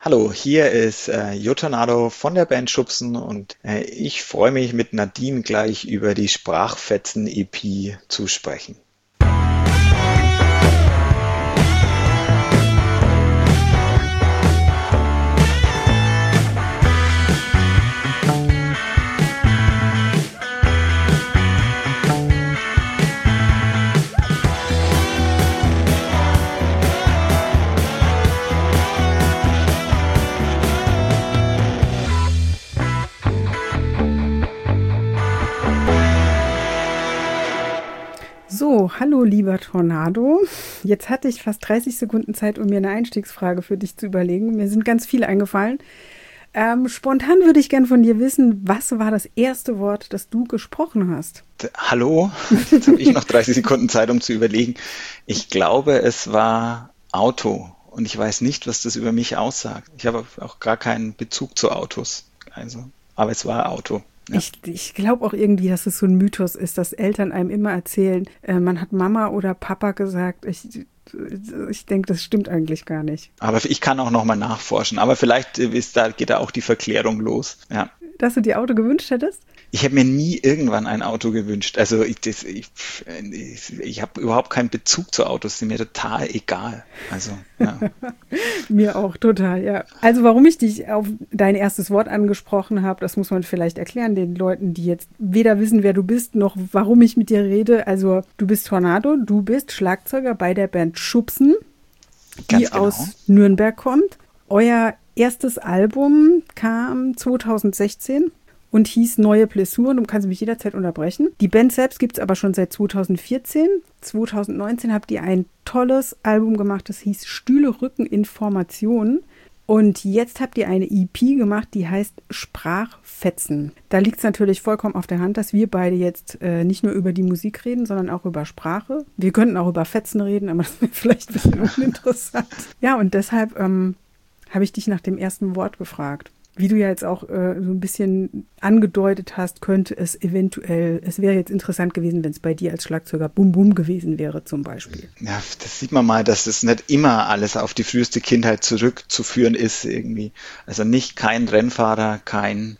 Hallo, hier ist Jo Tornado von der Band Schubsen und ich freue mich mit Nadine gleich über die Sprachfetzen-EP zu sprechen. So, hallo lieber Tornado. Jetzt hatte ich fast 30 Sekunden Zeit, um mir eine Einstiegsfrage für dich zu überlegen. Mir sind ganz viele eingefallen. Spontan würde ich gern von dir wissen, was war das erste Wort, das du gesprochen hast? Hallo, jetzt habe ich noch 30 Sekunden Zeit, um zu überlegen. Ich glaube, es war Auto und ich weiß nicht, was das über mich aussagt. Ich habe auch gar keinen Bezug zu Autos. Also, aber es war Auto. Ja. Ich glaube auch irgendwie, dass es so ein Mythos ist, dass Eltern einem immer erzählen, man hat Mama oder Papa gesagt. Ich denke, das stimmt eigentlich gar nicht. Aber ich kann auch noch mal nachforschen. Aber vielleicht geht da auch die Verklärung los. Ja. Dass du dir Auto gewünscht hättest? Ich habe mir nie irgendwann ein Auto gewünscht. Also ich habe überhaupt keinen Bezug zu Autos, sind mir total egal. Also, ja. Mir auch, total, ja. Also warum ich dich auf dein erstes Wort angesprochen habe, das muss man vielleicht erklären den Leuten, die jetzt weder wissen, wer du bist, noch warum ich mit dir rede. Also du bist Tornado, du bist Schlagzeuger bei der Band Schubsen, die Ganz genau. aus Nürnberg kommt. Euer erstes Album kam 2016 und hieß Neue Blessuren. Du kannst mich jederzeit unterbrechen. Die Band selbst gibt es aber schon seit 2014. 2019 habt ihr ein tolles Album gemacht, das hieß Stühle, Rücken, Informationen. Und jetzt habt ihr eine EP gemacht, die heißt Sprachfetzen. Da liegt es natürlich vollkommen auf der Hand, dass wir beide jetzt nicht nur über die Musik reden, sondern auch über Sprache. Wir könnten auch über Fetzen reden, aber das wäre vielleicht ein bisschen uninteressant. Ja, und deshalb habe ich dich nach dem ersten Wort gefragt. Wie du ja jetzt auch so ein bisschen angedeutet hast, könnte es wäre jetzt interessant gewesen, wenn es bei dir als Schlagzeuger Bum Bum gewesen wäre zum Beispiel. Ja, das sieht man mal, dass das nicht immer alles auf die früheste Kindheit zurückzuführen ist irgendwie. Also nicht kein Rennfahrer, kein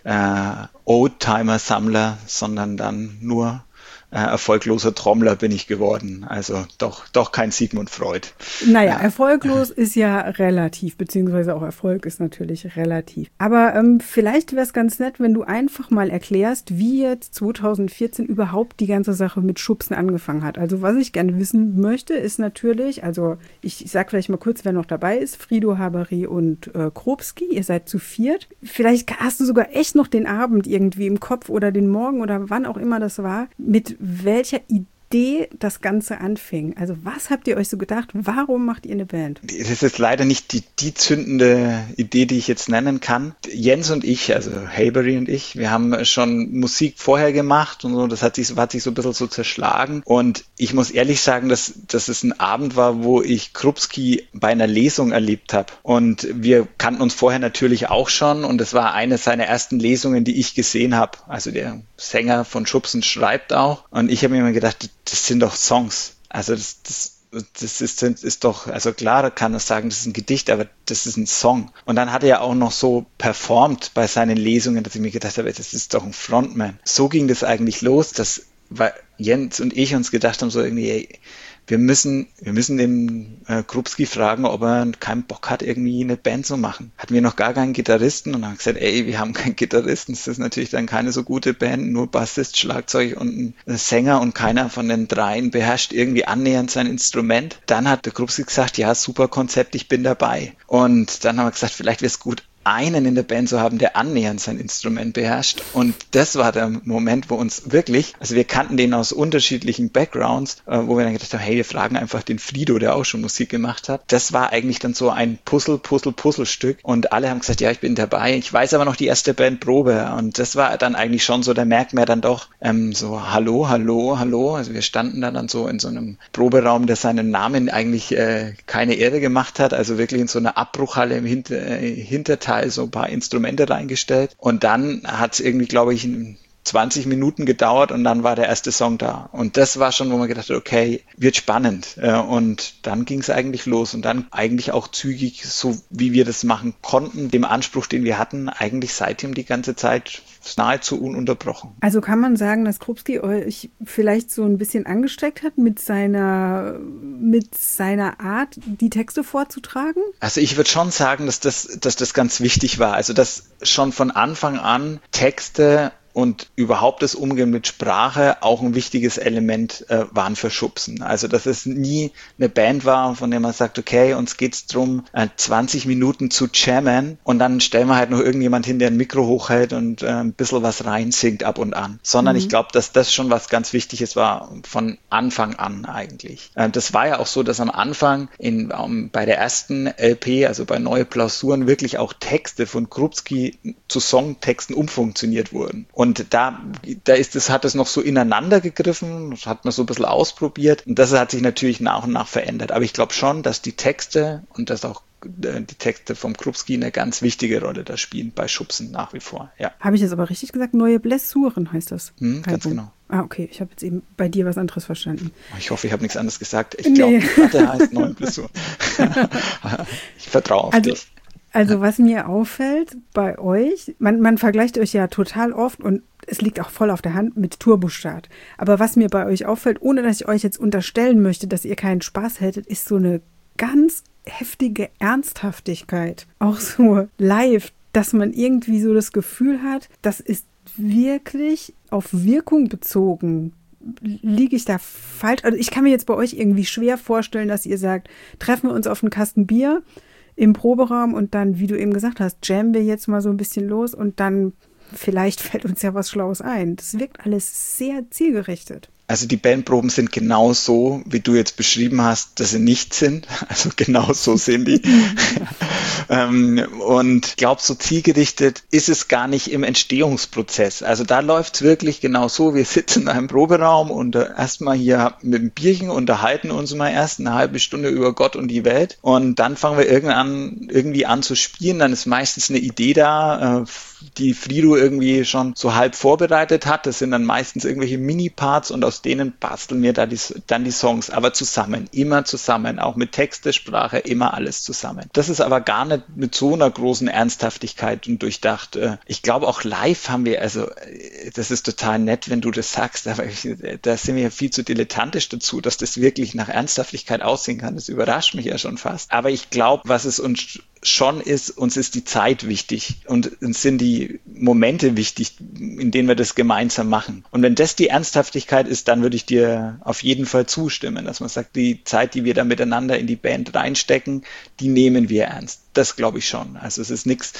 Oldtimer-Sammler, sondern dann nur erfolgloser Trommler bin ich geworden. Also doch kein Sigmund Freud. Naja, Ja. erfolglos ist ja relativ, beziehungsweise auch Erfolg ist natürlich relativ. Aber vielleicht wäre es ganz nett, wenn du einfach mal erklärst, wie jetzt 2014 überhaupt die ganze Sache mit Schubsen angefangen hat. Also was ich gerne wissen möchte, ist natürlich, also ich sag vielleicht mal kurz, wer noch dabei ist, Frido, Habery und Krupski, ihr seid zu viert. Vielleicht hast du sogar echt noch den Abend irgendwie im Kopf oder den Morgen oder wann auch immer das war, mit welcher Idee das Ganze anfing. Also was habt ihr euch so gedacht? Warum macht ihr eine Band? Das ist leider nicht die zündende Idee, die ich jetzt nennen kann. Jens und ich, also Habery und ich, wir haben schon Musik vorher gemacht und so, das hat sich so ein bisschen so zerschlagen. Und ich muss ehrlich sagen, dass es ein Abend war, wo ich Krupski bei einer Lesung erlebt habe. Und wir kannten uns vorher natürlich auch schon und es war eine seiner ersten Lesungen, die ich gesehen habe. Also der Sänger von Schubsen schreibt auch. Und ich habe mir immer gedacht, das sind doch Songs. Also das ist doch, also klar, da kann man sagen, das ist ein Gedicht, aber das ist ein Song. Und dann hat er ja auch noch so performt bei seinen Lesungen, dass ich mir gedacht habe, das ist doch ein Frontman. So ging das eigentlich los, dass Jens und ich uns gedacht haben, so irgendwie, ey, wir müssen den Krupski fragen, ob er keinen Bock hat, irgendwie eine Band zu machen. Hatten wir noch gar keinen Gitarristen und haben gesagt, ey, wir haben keinen Gitarristen. Das ist natürlich dann keine so gute Band, nur Bassist, Schlagzeug und ein Sänger und keiner von den dreien beherrscht irgendwie annähernd sein Instrument. Dann hat der Krupski gesagt, ja, super Konzept, ich bin dabei. Und dann haben wir gesagt, vielleicht wäre es gut, einen in der Band zu haben, der annähernd sein Instrument beherrscht. Und das war der Moment, wo uns wirklich, also wir kannten den aus unterschiedlichen Backgrounds, wo wir dann gedacht haben, hey, wir fragen einfach den Frido, der auch schon Musik gemacht hat. Das war eigentlich dann so ein Puzzlestück. Und alle haben gesagt, ja, ich bin dabei. Ich weiß aber noch die erste Bandprobe. Und das war dann eigentlich schon so, da merkt man dann doch so, hallo. Also wir standen dann so in so einem Proberaum, der seinen Namen eigentlich keine Ehre gemacht hat. Also wirklich in so einer Abbruchhalle im Hinterteil so ein paar Instrumente reingestellt und dann hat es irgendwie, glaube ich, 20 Minuten gedauert und dann war der erste Song da. Und das war schon, wo man gedacht hat, okay, wird spannend. Und dann ging es eigentlich los und dann eigentlich auch zügig, so wie wir das machen konnten, dem Anspruch, den wir hatten, eigentlich seitdem die ganze Zeit nahezu ununterbrochen. Also kann man sagen, dass Krupski euch vielleicht so ein bisschen angesteckt hat mit seiner Art, die Texte vorzutragen? Also ich würde schon sagen, dass das ganz wichtig war. Also dass schon von Anfang an Texte und überhaupt das Umgehen mit Sprache auch ein wichtiges Element waren für Schubsen. Also dass es nie eine Band war, von der man sagt, okay, uns geht's drum, 20 Minuten zu jammen und dann stellen wir halt noch irgendjemand hin, der ein Mikro hochhält und ein bisschen was reinsingt ab und an. Sondern ich glaube, dass das schon was ganz Wichtiges war von Anfang an eigentlich. Das war ja auch so, dass am Anfang bei der ersten LP, also bei Neue Plausuren, wirklich auch Texte von Krupski zu Songtexten umfunktioniert wurden. Und hat es noch so ineinander gegriffen, das hat man so ein bisschen ausprobiert und das hat sich natürlich nach und nach verändert. Aber ich glaube schon, dass die Texte und dass auch die Texte vom Krupski eine ganz wichtige Rolle da spielen, bei Schubsen nach wie vor. Ja. Habe ich das aber richtig gesagt? Neue Blessuren heißt das? Ganz genau. Ah, okay. Ich habe jetzt eben bei dir was anderes verstanden. Ich hoffe, ich habe nichts anderes gesagt. Ich glaube, die Platte heißt Neue Blessuren. Ich vertraue auf dich. Also was mir auffällt bei euch, man vergleicht euch ja total oft und es liegt auch voll auf der Hand mit Turbostart. Aber was mir bei euch auffällt, ohne dass ich euch jetzt unterstellen möchte, dass ihr keinen Spaß hättet, ist so eine ganz heftige Ernsthaftigkeit. Auch so live, dass man irgendwie so das Gefühl hat, das ist wirklich auf Wirkung bezogen. Liege ich da falsch? Also ich kann mir jetzt bei euch irgendwie schwer vorstellen, dass ihr sagt, treffen wir uns auf einen Kasten Bier im Proberaum und dann, wie du eben gesagt hast, jammen wir jetzt mal so ein bisschen los und dann vielleicht fällt uns ja was Schlaues ein. Das wirkt alles sehr zielgerichtet. Also die Bandproben sind genau so, wie du jetzt beschrieben hast, dass sie nicht sind. Also genau so sind die. Und ich glaube, so zielgerichtet ist es gar nicht im Entstehungsprozess. Also da läuft es wirklich genau so. Wir sitzen in einem Proberaum und erstmal hier mit dem Bierchen unterhalten uns mal erst eine halbe Stunde über Gott und die Welt. Und dann fangen wir irgendwie an zu spielen. Dann ist meistens eine Idee da, die Frido irgendwie schon so halb vorbereitet hat. Das sind dann meistens irgendwelche Mini-Parts und aus denen basteln wir dann die Songs, aber zusammen, immer zusammen, auch mit Texte, Sprache, immer alles zusammen. Das ist aber gar nicht mit so einer großen Ernsthaftigkeit und durchdacht. Ich glaube auch live haben wir, also das ist total nett, wenn du das sagst, aber da sind wir ja viel zu dilettantisch dazu, dass das wirklich nach Ernsthaftigkeit aussehen kann. Das überrascht mich ja schon fast. Aber ich glaube, was es uns schon ist, uns ist die Zeit wichtig und uns sind die Momente wichtig, in denen wir das gemeinsam machen. Und wenn das die Ernsthaftigkeit ist, dann würde ich dir auf jeden Fall zustimmen, dass man sagt, die Zeit, die wir da miteinander in die Band reinstecken, die nehmen wir ernst. Das glaube ich schon. Also es ist nichts,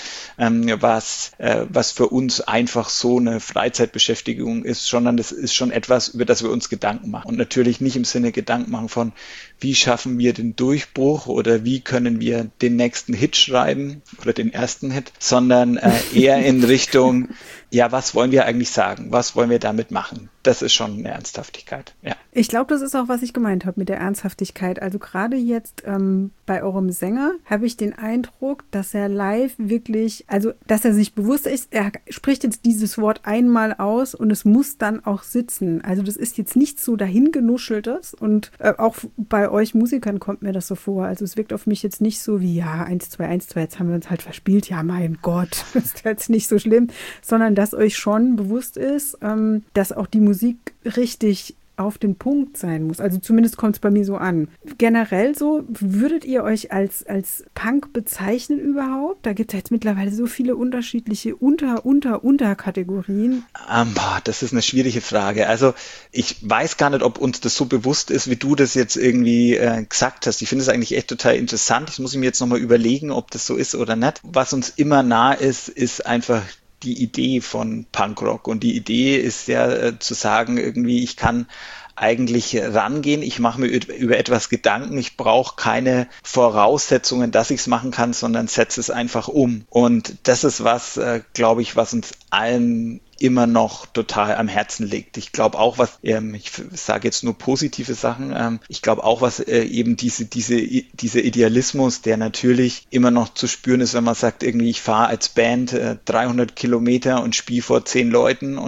was für uns einfach so eine Freizeitbeschäftigung ist, sondern das ist schon etwas, über das wir uns Gedanken machen. Und natürlich nicht im Sinne Gedanken machen von, wie schaffen wir den Durchbruch oder wie können wir den nächsten Hit schreiben oder den ersten Hit, sondern eher in Richtung, ja, was wollen wir eigentlich sagen? Was wollen wir damit machen? Das ist schon eine Ernsthaftigkeit, ja. Ich glaube, das ist auch, was ich gemeint habe mit der Ernsthaftigkeit. Also gerade jetzt bei eurem Sänger habe ich den Eindruck, dass er live wirklich, also dass er sich bewusst ist, er spricht jetzt dieses Wort einmal aus und es muss dann auch sitzen. Also das ist jetzt nicht so dahingenuscheltes und auch bei euch Musikern kommt mir das so vor. Also es wirkt auf mich jetzt nicht so wie, ja, 1, 2, 1, 2, jetzt haben wir uns halt verspielt, ja, mein Gott, ist jetzt nicht so schlimm, sondern dass euch schon bewusst ist, dass auch die Musik richtig auf den Punkt sein muss. Also zumindest kommt es bei mir so an. Generell so, würdet ihr euch als Punk bezeichnen überhaupt? Da gibt es jetzt mittlerweile so viele unterschiedliche Unterkategorien. Das ist eine schwierige Frage. Also ich weiß gar nicht, ob uns das so bewusst ist, wie du das jetzt irgendwie gesagt hast. Ich finde es eigentlich echt total interessant. Ich muss mir jetzt nochmal überlegen, ob das so ist oder nicht. Was uns immer nah ist, ist einfach die Idee von Punkrock. Und die Idee ist ja zu sagen, irgendwie, ich kann eigentlich rangehen, ich mache mir über etwas Gedanken, ich brauche keine Voraussetzungen, dass ich es machen kann, sondern setze es einfach um. Und das ist was, glaube ich, was uns allen immer noch total am Herzen liegt. Ich glaube auch, ich sage jetzt nur positive Sachen, ich glaube auch, was eben dieser Idealismus, der natürlich immer noch zu spüren ist, wenn man sagt, irgendwie, ich fahre als Band 300 Kilometer und spiele vor 10 Leuten und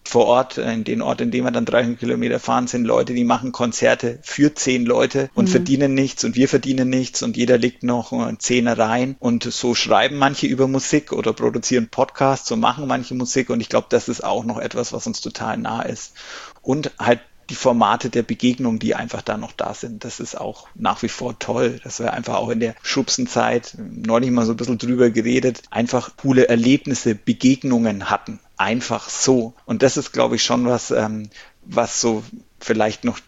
vor Ort, in den Ort, in dem wir dann 300 Kilometer fahren, sind Leute, die machen Konzerte für 10 Leute und verdienen nichts und wir verdienen nichts und jeder legt noch einen Zehner rein. Und so schreiben manche über Musik oder produzieren Podcasts, so machen manche Musik und ich glaube, das ist auch noch etwas, was uns total nah ist. Und halt die Formate der Begegnung, die einfach da noch da sind, das ist auch nach wie vor toll, dass wir einfach auch in der Schubsenzeit neulich mal so ein bisschen drüber geredet, einfach coole Erlebnisse, Begegnungen hatten, einfach so. Und das ist, glaube ich, schon was, was so vielleicht noch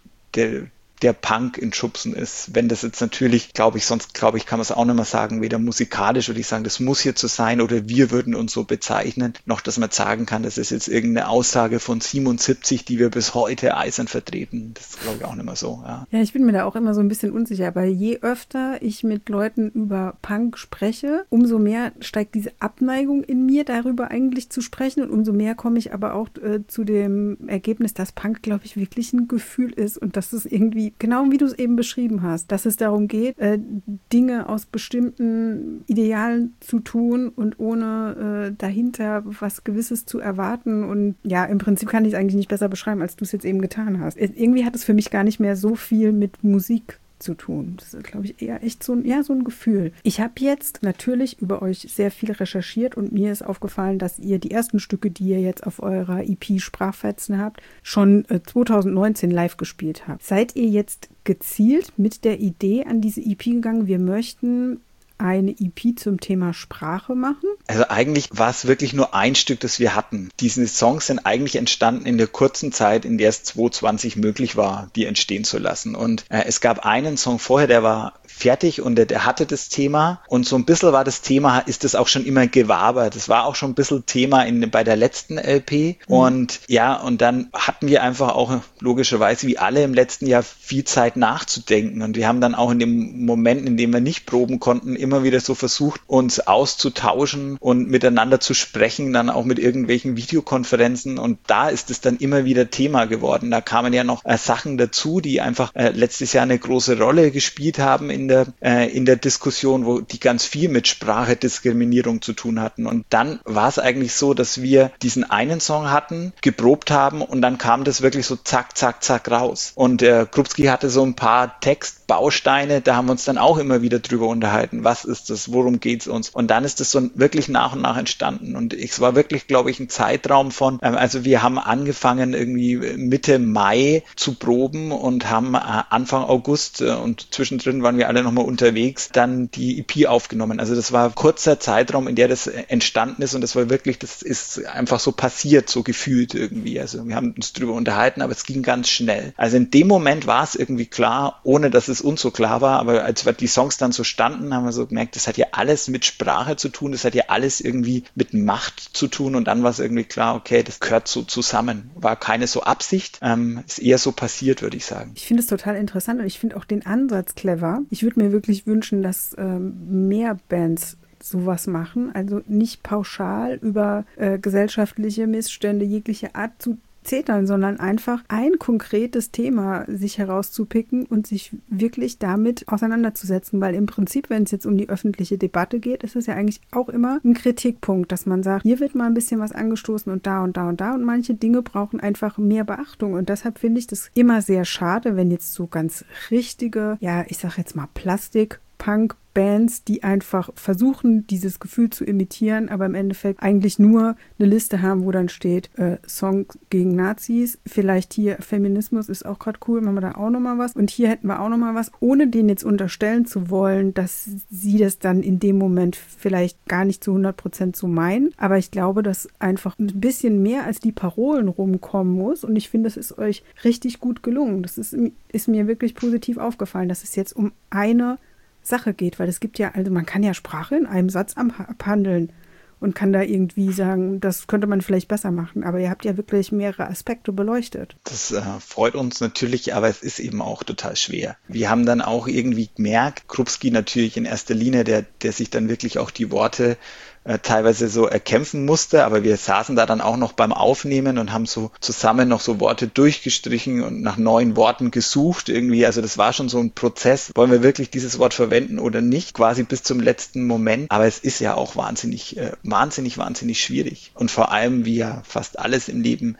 der Punk in Schubsen ist. Wenn das jetzt natürlich, sonst kann man es auch nicht mehr sagen, weder musikalisch würde ich sagen, das muss hier so sein oder wir würden uns so bezeichnen, noch dass man sagen kann, das ist jetzt irgendeine Aussage von 77, die wir bis heute eisern vertreten. Das ist, glaube ich, auch nicht mehr so. Ja, ich bin mir da auch immer so ein bisschen unsicher, weil je öfter ich mit Leuten über Punk spreche, umso mehr steigt diese Abneigung in mir, darüber eigentlich zu sprechen und umso mehr komme ich aber auch zu dem Ergebnis, dass Punk, glaube ich, wirklich ein Gefühl ist und dass es irgendwie genau wie du es eben beschrieben hast, dass es darum geht, Dinge aus bestimmten Idealen zu tun und ohne dahinter was Gewisses zu erwarten. Und ja, im Prinzip kann ich es eigentlich nicht besser beschreiben, als du es jetzt eben getan hast. Irgendwie hat es für mich gar nicht mehr so viel mit Musik zu tun. Das ist, glaube ich, eher echt so ein Gefühl. Ich habe jetzt natürlich über euch sehr viel recherchiert und mir ist aufgefallen, dass ihr die ersten Stücke, die ihr jetzt auf eurer EP Sprachfetzen habt, schon 2019 live gespielt habt. Seid ihr jetzt gezielt mit der Idee an diese EP gegangen, wir möchten eine EP zum Thema Sprache machen? Also eigentlich war es wirklich nur ein Stück, das wir hatten. Diese Songs sind eigentlich entstanden in der kurzen Zeit, in der es 2020 möglich war, die entstehen zu lassen. Und es gab einen Song vorher, der war fertig und der hatte das Thema. Und so ein bisschen war das Thema, ist das auch schon immer gewabert. Das war auch schon ein bisschen Thema bei der letzten LP. Und ja, und dann hatten wir einfach auch logischerweise wie alle im letzten Jahr viel Zeit nachzudenken. Und wir haben dann auch in dem Moment, in dem wir nicht proben konnten, immer wieder so versucht, uns auszutauschen und miteinander zu sprechen, dann auch mit irgendwelchen Videokonferenzen und da ist es dann immer wieder Thema geworden. Da kamen ja noch Sachen dazu, die einfach letztes Jahr eine große Rolle gespielt haben in der Diskussion, wo die ganz viel mit Sprachediskriminierung zu tun hatten. Und dann war es eigentlich so, dass wir diesen einen Song hatten, geprobt haben und dann kam das wirklich so zack, zack, zack raus. Und Krupski hatte so ein paar Textbausteine, da haben wir uns dann auch immer wieder drüber unterhalten. Was ist das? Worum geht's uns? Und dann ist das so wirklich nach und nach entstanden. Und es war wirklich, glaube ich, ein Zeitraum von, also wir haben angefangen irgendwie Mitte Mai zu proben und haben Anfang August und zwischendrin waren wir alle nochmal unterwegs, dann die EP aufgenommen. Also das war ein kurzer Zeitraum, in der das entstanden ist und das war wirklich, das ist einfach so passiert, so gefühlt irgendwie. Also wir haben uns drüber unterhalten, aber es ging ganz schnell. Also in dem Moment war es irgendwie klar, ohne dass es uns so klar war, aber als wir die Songs dann so standen, haben wir so gemerkt, das hat ja alles mit Sprache zu tun, das hat ja alles irgendwie mit Macht zu tun und dann war es irgendwie klar, okay, das gehört so zusammen. War keine so Absicht, ist eher so passiert, würde ich sagen. Ich finde es total interessant und ich finde auch den Ansatz clever. Ich würde mir wirklich wünschen, dass mehr Bands sowas machen, also nicht pauschal über gesellschaftliche Missstände jeglicher Art zu zetern, sondern einfach ein konkretes Thema sich herauszupicken und sich wirklich damit auseinanderzusetzen, weil im Prinzip, wenn es jetzt um die öffentliche Debatte geht, ist es ja eigentlich auch immer ein Kritikpunkt, dass man sagt, hier wird mal ein bisschen was angestoßen und da und da und da und manche Dinge brauchen einfach mehr Beachtung und deshalb finde ich das immer sehr schade, wenn jetzt so ganz richtige, ja, ich sag jetzt mal Plastik-Punk-Bands, die einfach versuchen, dieses Gefühl zu imitieren, aber im Endeffekt eigentlich nur eine Liste haben, wo dann steht, Song gegen Nazis, vielleicht hier Feminismus ist auch gerade cool, machen wir da auch nochmal was und hier hätten wir auch nochmal was, ohne denen jetzt unterstellen zu wollen, dass sie das dann in dem Moment vielleicht gar nicht zu 100% so meinen, aber ich glaube, dass einfach ein bisschen mehr als die Parolen rumkommen muss und ich finde, das ist euch richtig gut gelungen. Das ist mir wirklich positiv aufgefallen, dass es jetzt um eine Sache geht, weil es gibt ja, also man kann ja Sprache in einem Satz abhandeln und kann da irgendwie sagen, das könnte man vielleicht besser machen, aber ihr habt ja wirklich mehrere Aspekte beleuchtet. Das freut uns natürlich, aber es ist eben auch total schwer. Wir haben dann auch irgendwie gemerkt, Krupski natürlich in erster Linie, der sich dann wirklich auch die Worte teilweise so erkämpfen musste, aber wir saßen da dann auch noch beim Aufnehmen und haben so zusammen noch so Worte durchgestrichen und nach neuen Worten gesucht irgendwie, also das war schon so ein Prozess, wollen wir wirklich dieses Wort verwenden oder nicht, quasi bis zum letzten Moment, aber es ist ja auch wahnsinnig schwierig und vor allem, wie ja fast alles im Leben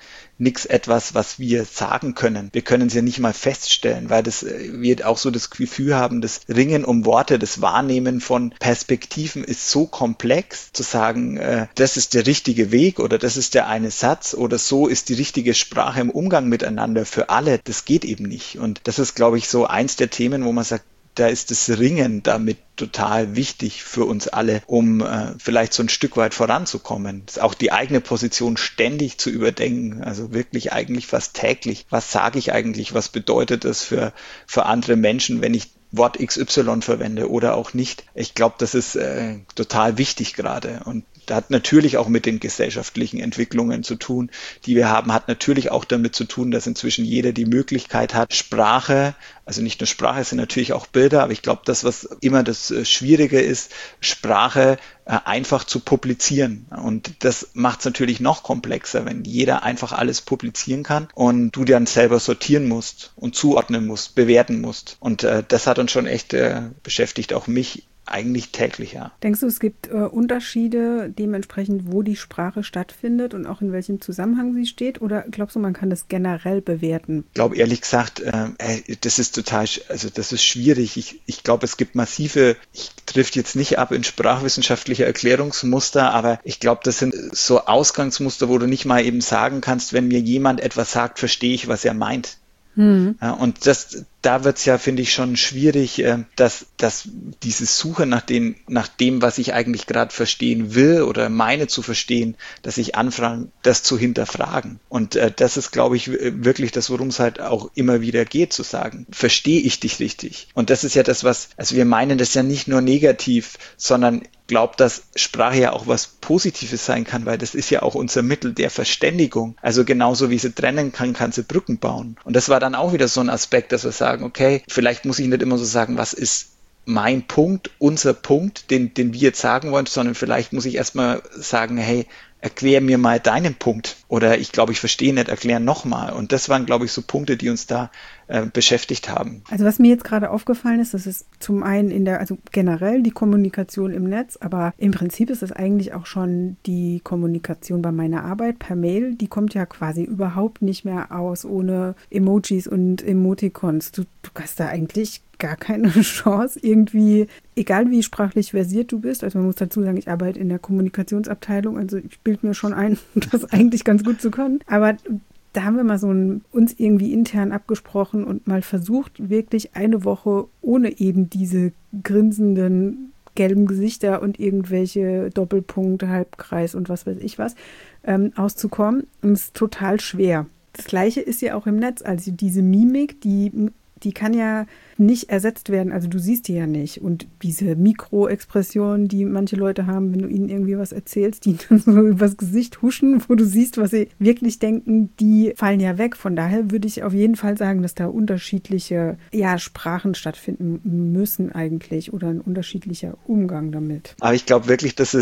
nichts etwas, was wir sagen können. Wir können es ja nicht mal feststellen, weil wir auch so das Gefühl haben, das Ringen um Worte, das Wahrnehmen von Perspektiven ist so komplex, zu sagen, das ist der richtige Weg oder das ist der eine Satz oder so ist die richtige Sprache im Umgang miteinander für alle. Das geht eben nicht. Und das ist, glaube ich, so eins der Themen, wo man sagt, da ist das Ringen damit total wichtig für uns alle, um vielleicht so ein Stück weit voranzukommen. Auch die eigene Position ständig zu überdenken, also wirklich eigentlich fast täglich. Was sage ich eigentlich? Was bedeutet das für andere Menschen, wenn ich Wort XY verwende oder auch nicht? Ich glaube, das ist total wichtig gerade und das hat natürlich auch mit den gesellschaftlichen Entwicklungen zu tun, die wir haben, hat natürlich auch damit zu tun, dass inzwischen jeder die Möglichkeit hat, Sprache, also nicht nur Sprache, es sind natürlich auch Bilder, aber ich glaube, das, was immer das Schwierige ist, Sprache einfach zu publizieren. Und das macht es natürlich noch komplexer, wenn jeder einfach alles publizieren kann und du dann selber sortieren musst und zuordnen musst, bewerten musst. Und das hat uns schon echt beschäftigt, auch mich eigentlich täglich, ja. Denkst du, es gibt Unterschiede dementsprechend, wo die Sprache stattfindet und auch in welchem Zusammenhang sie steht? Oder glaubst du, man kann das generell bewerten? Ich glaube, ehrlich gesagt, das ist das ist schwierig. Ich glaube, es gibt ich trifft jetzt nicht ab in sprachwissenschaftliche Erklärungsmuster, aber ich glaube, das sind so Ausgangsmuster, wo du nicht mal eben sagen kannst, wenn mir jemand etwas sagt, verstehe ich, was er meint. Ja, und da wird's ja, finde ich, schon schwierig, dass diese Suche nach dem, was ich eigentlich gerade verstehen will oder meine zu verstehen, dass ich anfange, das zu hinterfragen. Und das ist, glaube ich, wirklich das, worum es halt auch immer wieder geht, zu sagen, verstehe ich dich richtig? Und das ist ja das, also wir meinen das ja nicht nur negativ, sondern glaube, dass Sprache ja auch was Positives sein kann, weil das ist ja auch unser Mittel der Verständigung. Also genauso wie sie trennen kann sie Brücken bauen. Und das war dann auch wieder so ein Aspekt, dass wir sagen, okay, vielleicht muss ich nicht immer so sagen, was ist mein Punkt, unser Punkt, den wir jetzt sagen wollen, sondern vielleicht muss ich erstmal sagen, hey, erklär mir mal deinen Punkt. Oder ich glaube, ich verstehe nicht, erklär nochmal. Und das waren, glaube ich, so Punkte, die uns da beschäftigt haben. Also was mir jetzt gerade aufgefallen ist, das ist zum einen also generell die Kommunikation im Netz, aber im Prinzip ist das eigentlich auch schon die Kommunikation bei meiner Arbeit per Mail. Die kommt ja quasi überhaupt nicht mehr aus ohne Emojis und Emoticons. Du hast da eigentlich gar keine Chance, irgendwie, egal wie sprachlich versiert du bist, also man muss dazu sagen, ich arbeite in der Kommunikationsabteilung, also ich bilde mir schon ein, das eigentlich ganz gut zu können, aber da haben wir mal uns irgendwie intern abgesprochen und mal versucht, wirklich eine Woche ohne eben diese grinsenden gelben Gesichter und irgendwelche Doppelpunkte, Halbkreis und was weiß ich was, auszukommen. Und es ist total schwer. Das Gleiche ist ja auch im Netz, also diese Mimik, die kann ja nicht ersetzt werden, also du siehst die ja nicht. Und diese Mikroexpressionen, die manche Leute haben, wenn du ihnen irgendwie was erzählst, die dann so übers Gesicht huschen, wo du siehst, was sie wirklich denken, die fallen ja weg. Von daher würde ich auf jeden Fall sagen, dass da unterschiedliche Sprachen stattfinden müssen eigentlich oder ein unterschiedlicher Umgang damit. Aber ich glaube wirklich, dass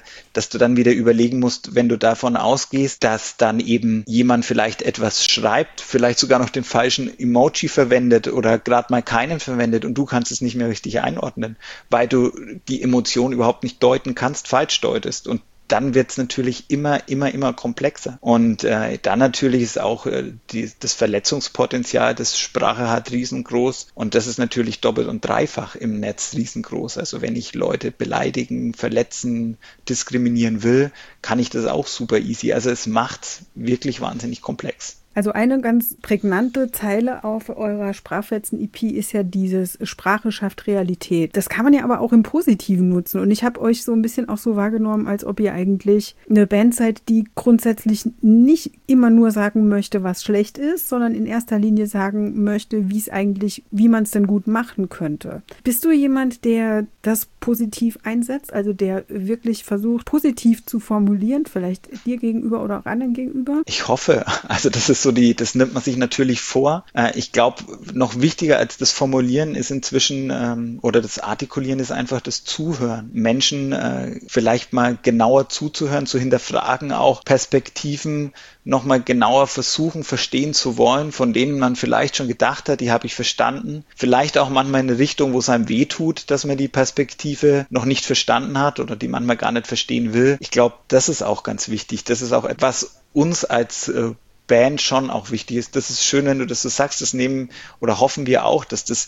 du dann wieder überlegen musst, wenn du davon ausgehst, dass dann eben jemand vielleicht etwas schreibt, vielleicht sogar noch den falschen Emoji verwendet oder gerade mal keinen verwendet und du kannst es nicht mehr richtig einordnen, weil du die Emotion überhaupt nicht deuten kannst, falsch deutest. Und dann wird es natürlich immer komplexer. Und dann natürlich ist auch das Verletzungspotenzial, das Sprache hat, riesengroß. Und das ist natürlich doppelt und dreifach im Netz riesengroß. Also wenn ich Leute beleidigen, verletzen, diskriminieren will, kann ich das auch super easy. Also es macht wirklich wahnsinnig komplex. Also eine ganz prägnante Zeile auf eurer Sprachfetzen-EP ist ja dieses Sprache schafft Realität. Das kann man ja aber auch im Positiven nutzen. Und ich habe euch so ein bisschen auch so wahrgenommen, als ob ihr eigentlich eine Band seid, die grundsätzlich nicht immer nur sagen möchte, was schlecht ist, sondern in erster Linie sagen möchte, wie man es denn gut machen könnte. Bist du jemand, der das positiv einsetzt, also der wirklich versucht, positiv zu formulieren, vielleicht dir gegenüber oder auch anderen gegenüber? Ich hoffe. Also das ist das nimmt man sich natürlich vor. Ich glaube, noch wichtiger als das Formulieren ist inzwischen, oder das Artikulieren ist einfach das Zuhören. Menschen vielleicht mal genauer zuzuhören, zu hinterfragen, auch Perspektiven nochmal genauer verstehen zu wollen, von denen man vielleicht schon gedacht hat, die habe ich verstanden. Vielleicht auch manchmal in eine Richtung, wo es einem wehtut, dass man die Perspektive noch nicht verstanden hat oder die manchmal gar nicht verstehen will. Ich glaube, das ist auch ganz wichtig. Das ist auch etwas uns als Band schon auch wichtig ist. Das ist schön, wenn du das so sagst, das nehmen oder hoffen wir auch, dass das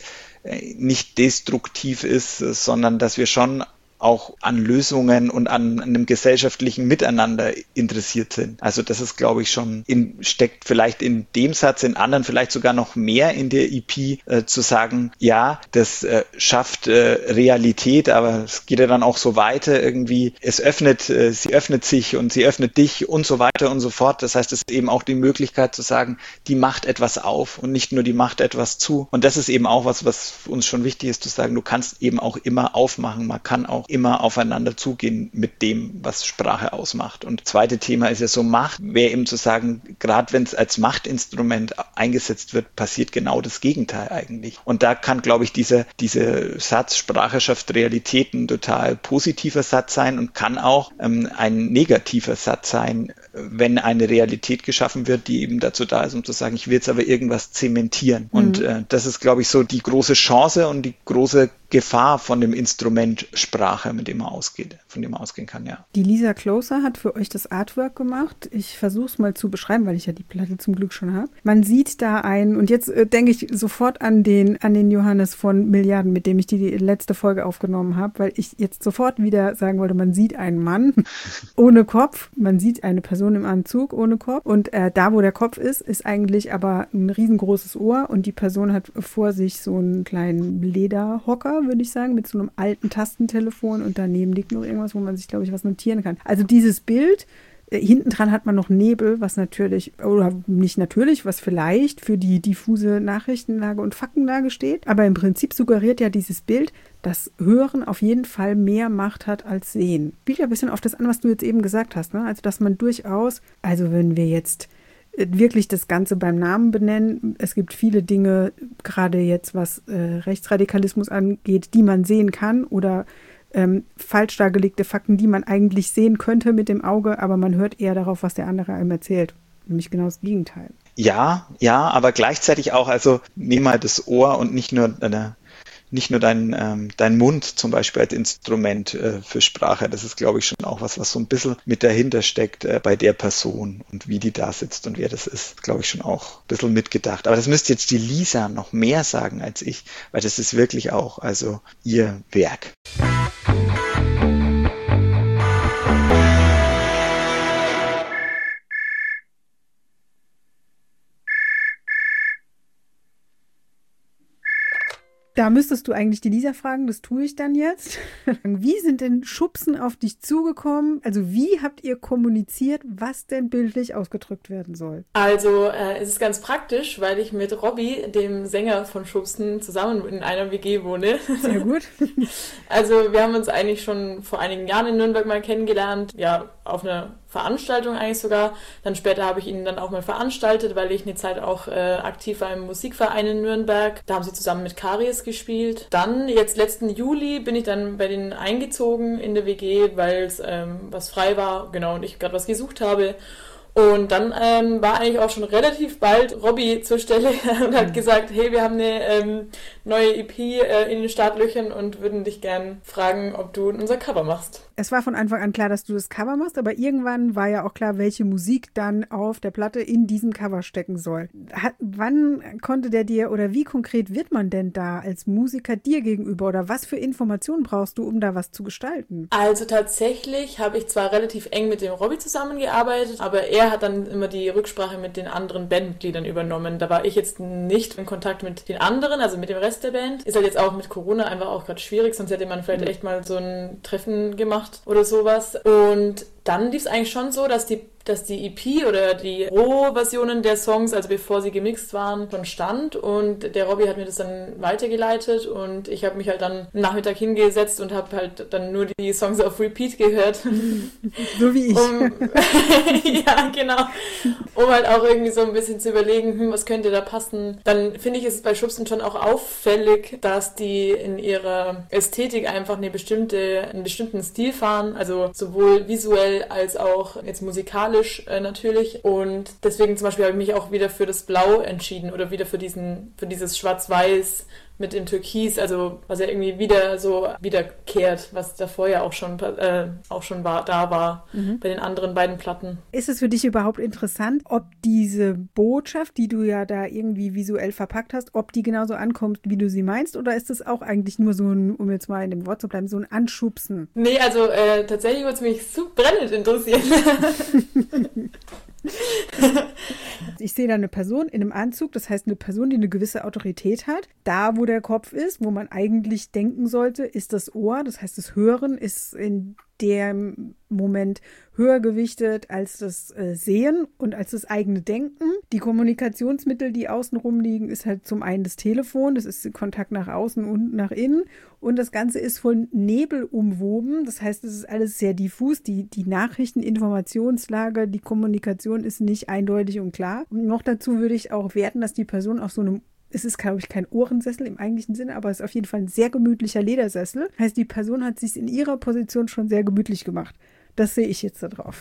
nicht destruktiv ist, sondern dass wir schon auch an Lösungen und an einem gesellschaftlichen Miteinander interessiert sind. Also das ist, glaube ich, schon steckt vielleicht in dem Satz, in anderen vielleicht sogar noch mehr in der EP, zu sagen, ja, das schafft Realität, aber es geht ja dann auch so weiter irgendwie. Sie öffnet sich und sie öffnet dich und so weiter und so fort. Das heißt, es ist eben auch die Möglichkeit zu sagen, die macht etwas auf und nicht nur die macht etwas zu. Und das ist eben auch was uns schon wichtig ist, zu sagen, du kannst eben auch immer aufmachen. Man kann auch immer aufeinander zugehen mit dem, was Sprache ausmacht. Und das zweite Thema ist ja so Macht, wäre eben zu sagen, gerade wenn es als Machtinstrument eingesetzt wird, passiert genau das Gegenteil eigentlich. Und da kann, glaube ich, dieser Satz, Sprache schafft Realität, ein total positiver Satz sein und kann auch ein negativer Satz sein, wenn eine Realität geschaffen wird, die eben dazu da ist, um zu sagen, ich will jetzt aber irgendwas zementieren. Und das ist, glaube ich, so die große Chance und die große Gefahr von dem Instrument Sprache, von dem man ausgehen kann, ja. Die Lisa Closer hat für euch das Artwork gemacht. Ich versuche es mal zu beschreiben, weil ich ja die Platte zum Glück schon habe. Man sieht da und jetzt denke ich sofort an den Johannes von Milliarden, mit dem ich die letzte Folge aufgenommen habe, weil ich jetzt sofort wieder sagen wollte, man sieht einen Mann ohne Kopf, man sieht eine Person im Anzug ohne Kopf und da, wo der Kopf ist eigentlich aber ein riesengroßes Ohr und die Person hat vor sich so einen kleinen Lederhocker, würde ich sagen, mit so einem alten Tastentelefon und daneben liegt noch irgendwas, wo man sich, glaube ich, was notieren kann. Also dieses Bild, hinten dran hat man noch Nebel, was natürlich, oder nicht natürlich, was vielleicht für die diffuse Nachrichtenlage und Faktenlage steht, aber im Prinzip suggeriert ja dieses Bild, dass Hören auf jeden Fall mehr Macht hat als Sehen. Spielt ja ein bisschen auf das an, was du jetzt eben gesagt hast, ne? Also dass man durchaus, also wenn wir jetzt wirklich das Ganze beim Namen benennen. Es gibt viele Dinge, gerade jetzt was Rechtsradikalismus angeht, die man sehen kann oder falsch dargelegte Fakten, die man eigentlich sehen könnte mit dem Auge, aber man hört eher darauf, was der andere einem erzählt. Nämlich genau das Gegenteil. Ja, aber gleichzeitig auch, also nimm mal das Ohr und nicht nur dein Mund zum Beispiel als Instrument für Sprache. Das ist, glaube ich, schon auch was so ein bisschen mit dahinter steckt bei der Person und wie die da sitzt und wer das ist, glaube ich, schon auch ein bisschen mitgedacht. Aber das müsste jetzt die Lisa noch mehr sagen als ich, weil das ist wirklich auch also ihr Werk. Da müsstest du eigentlich die Lisa fragen, das tue ich dann jetzt. Wie sind denn Schubsen auf dich zugekommen? Also wie habt ihr kommuniziert, was denn bildlich ausgedrückt werden soll? Also es ist ganz praktisch, weil ich mit Robby, dem Sänger von Schubsen, zusammen in einer WG wohne. Sehr gut. Also wir haben uns eigentlich schon vor einigen Jahren in Nürnberg mal kennengelernt, ja, auf einer Veranstaltung eigentlich sogar. Dann später habe ich ihn dann auch mal veranstaltet, weil ich eine Zeit auch aktiv war im Musikverein in Nürnberg. Da haben sie zusammen mit Karies gespielt. Dann, jetzt letzten Juli, bin ich dann bei denen eingezogen in der WG, weil es was frei war, genau, und ich gerade was gesucht habe. Und dann war eigentlich auch schon relativ bald Robby zur Stelle und hat gesagt, hey, wir haben eine neue EP in den Startlöchern und würden dich gern fragen, ob du unser Cover machst. Es war von Anfang an klar, dass du das Cover machst, aber irgendwann war ja auch klar, welche Musik dann auf der Platte in diesem Cover stecken soll. Wann konnte der dir oder wie konkret wird man denn da als Musiker dir gegenüber oder was für Informationen brauchst du, um da was zu gestalten? Also tatsächlich habe ich zwar relativ eng mit dem Robby zusammengearbeitet, aber er hat dann immer die Rücksprache mit den anderen Bandmitgliedern übernommen. Da war ich jetzt nicht in Kontakt mit den anderen, also mit dem Rest der Band. Ist halt jetzt auch mit Corona einfach auch gerade schwierig, sonst hätte man vielleicht echt mal so ein Treffen gemacht oder sowas. Und dann lief es eigentlich schon so, dass die EP oder die Rohversionen der Songs, also bevor sie gemixt waren, schon stand und der Robby hat mir das dann weitergeleitet und ich habe mich halt dann am Nachmittag hingesetzt und habe halt dann nur die Songs auf Repeat gehört. So wie ich. Ja, genau. Um halt auch irgendwie so ein bisschen zu überlegen, was könnte da passen. Dann finde ich, ist es bei Schubsen schon auch auffällig, dass die in ihrer Ästhetik einfach einen bestimmten Stil fahren, also sowohl visuell als auch jetzt musikalisch natürlich und deswegen zum Beispiel habe ich mich auch wieder für das Blau entschieden oder wieder für dieses Schwarz-Weiß mit dem Türkis, also was ja irgendwie wiederkehrt, was davor ja auch schon war bei den anderen beiden Platten. Ist es für dich überhaupt interessant, ob diese Botschaft, die du ja da irgendwie visuell verpackt hast, ob die genauso ankommt, wie du sie meinst, oder ist es auch eigentlich nur so ein, um jetzt mal in dem Wort zu bleiben, so ein Anschubsen? Nee, also tatsächlich würde es mich so brennend interessieren. Ich sehe da eine Person in einem Anzug, das heißt eine Person, die eine gewisse Autorität hat. Da, wo der Kopf ist, wo man eigentlich denken sollte, ist das Ohr, das heißt das Hören ist in dem Moment höher gewichtet als das Sehen und als das eigene Denken. Die Kommunikationsmittel, die außenrum liegen, ist halt zum einen das Telefon, das ist Kontakt nach außen und nach innen und das Ganze ist von Nebel umwoben, das heißt, es ist alles sehr diffus, die Nachrichten, Informationslage, die Kommunikation ist nicht eindeutig und klar. Und noch dazu würde ich auch werten, dass die Person auf so einem es ist, glaube ich, kein Ohrensessel im eigentlichen Sinne, aber es ist auf jeden Fall ein sehr gemütlicher Ledersessel. Heißt, die Person hat sich in ihrer Position schon sehr gemütlich gemacht. Das sehe ich jetzt da drauf.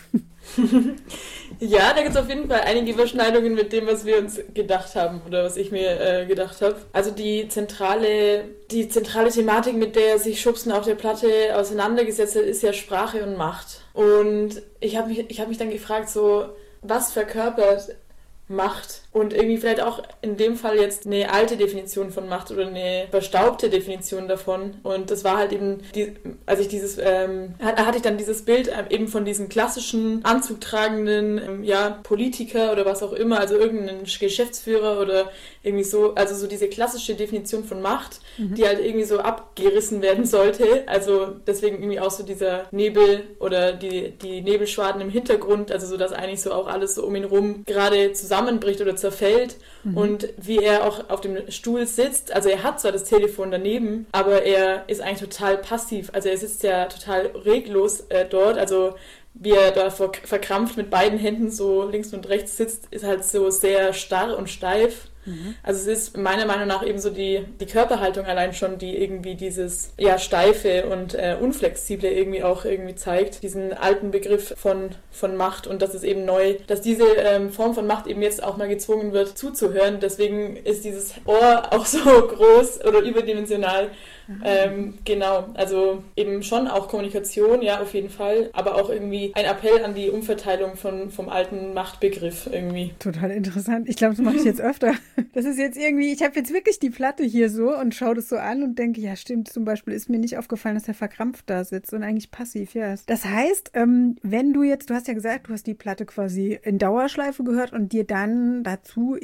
Ja, da gibt es auf jeden Fall einige Überschneidungen mit dem, was wir uns gedacht haben oder was ich mir gedacht habe. Also die zentrale Thematik, mit der sich Schubsen auf der Platte auseinandergesetzt hat, ist ja Sprache und Macht. Und ich hab mich dann gefragt, so, was verkörpert Macht und irgendwie vielleicht auch in dem Fall jetzt eine alte Definition von Macht oder eine verstaubte Definition davon und das war halt eben, hatte ich dann dieses Bild eben von diesem klassischen, anzugtragenden Politiker oder was auch immer, also irgendeinen Geschäftsführer oder irgendwie so, also so diese klassische Definition von Macht, die halt irgendwie so abgerissen werden sollte, also deswegen irgendwie auch so dieser Nebel oder die Nebelschwaden im Hintergrund, also so, dass eigentlich so auch alles so um ihn rum gerade zusammenbricht oder zerfällt und wie er auch auf dem Stuhl sitzt, also er hat zwar das Telefon daneben, aber er ist eigentlich total passiv, also er sitzt ja total reglos dort, also wie er da verkrampft mit beiden Händen so links und rechts sitzt, ist halt so sehr starr und steif. Also es ist meiner Meinung nach eben so die Körperhaltung allein schon, die irgendwie dieses steife und unflexible irgendwie auch irgendwie zeigt, diesen alten Begriff von Macht und dass es eben neu, dass diese Form von Macht eben jetzt auch mal gezwungen wird zuzuhören. Deswegen ist dieses Ohr auch so groß oder überdimensional. Genau, also eben schon auch Kommunikation, ja, auf jeden Fall, aber auch irgendwie ein Appell an die Umverteilung vom alten Machtbegriff irgendwie. Total interessant. Ich glaube, das mache ich jetzt öfter. Das ist jetzt irgendwie, ich habe jetzt wirklich die Platte hier so und schaue das so an und denke, ja stimmt, zum Beispiel ist mir nicht aufgefallen, dass er verkrampft da sitzt und eigentlich passiv, ja. Das heißt, wenn du hast ja gesagt, du hast die Platte quasi in Dauerschleife gehört und dir dann dazu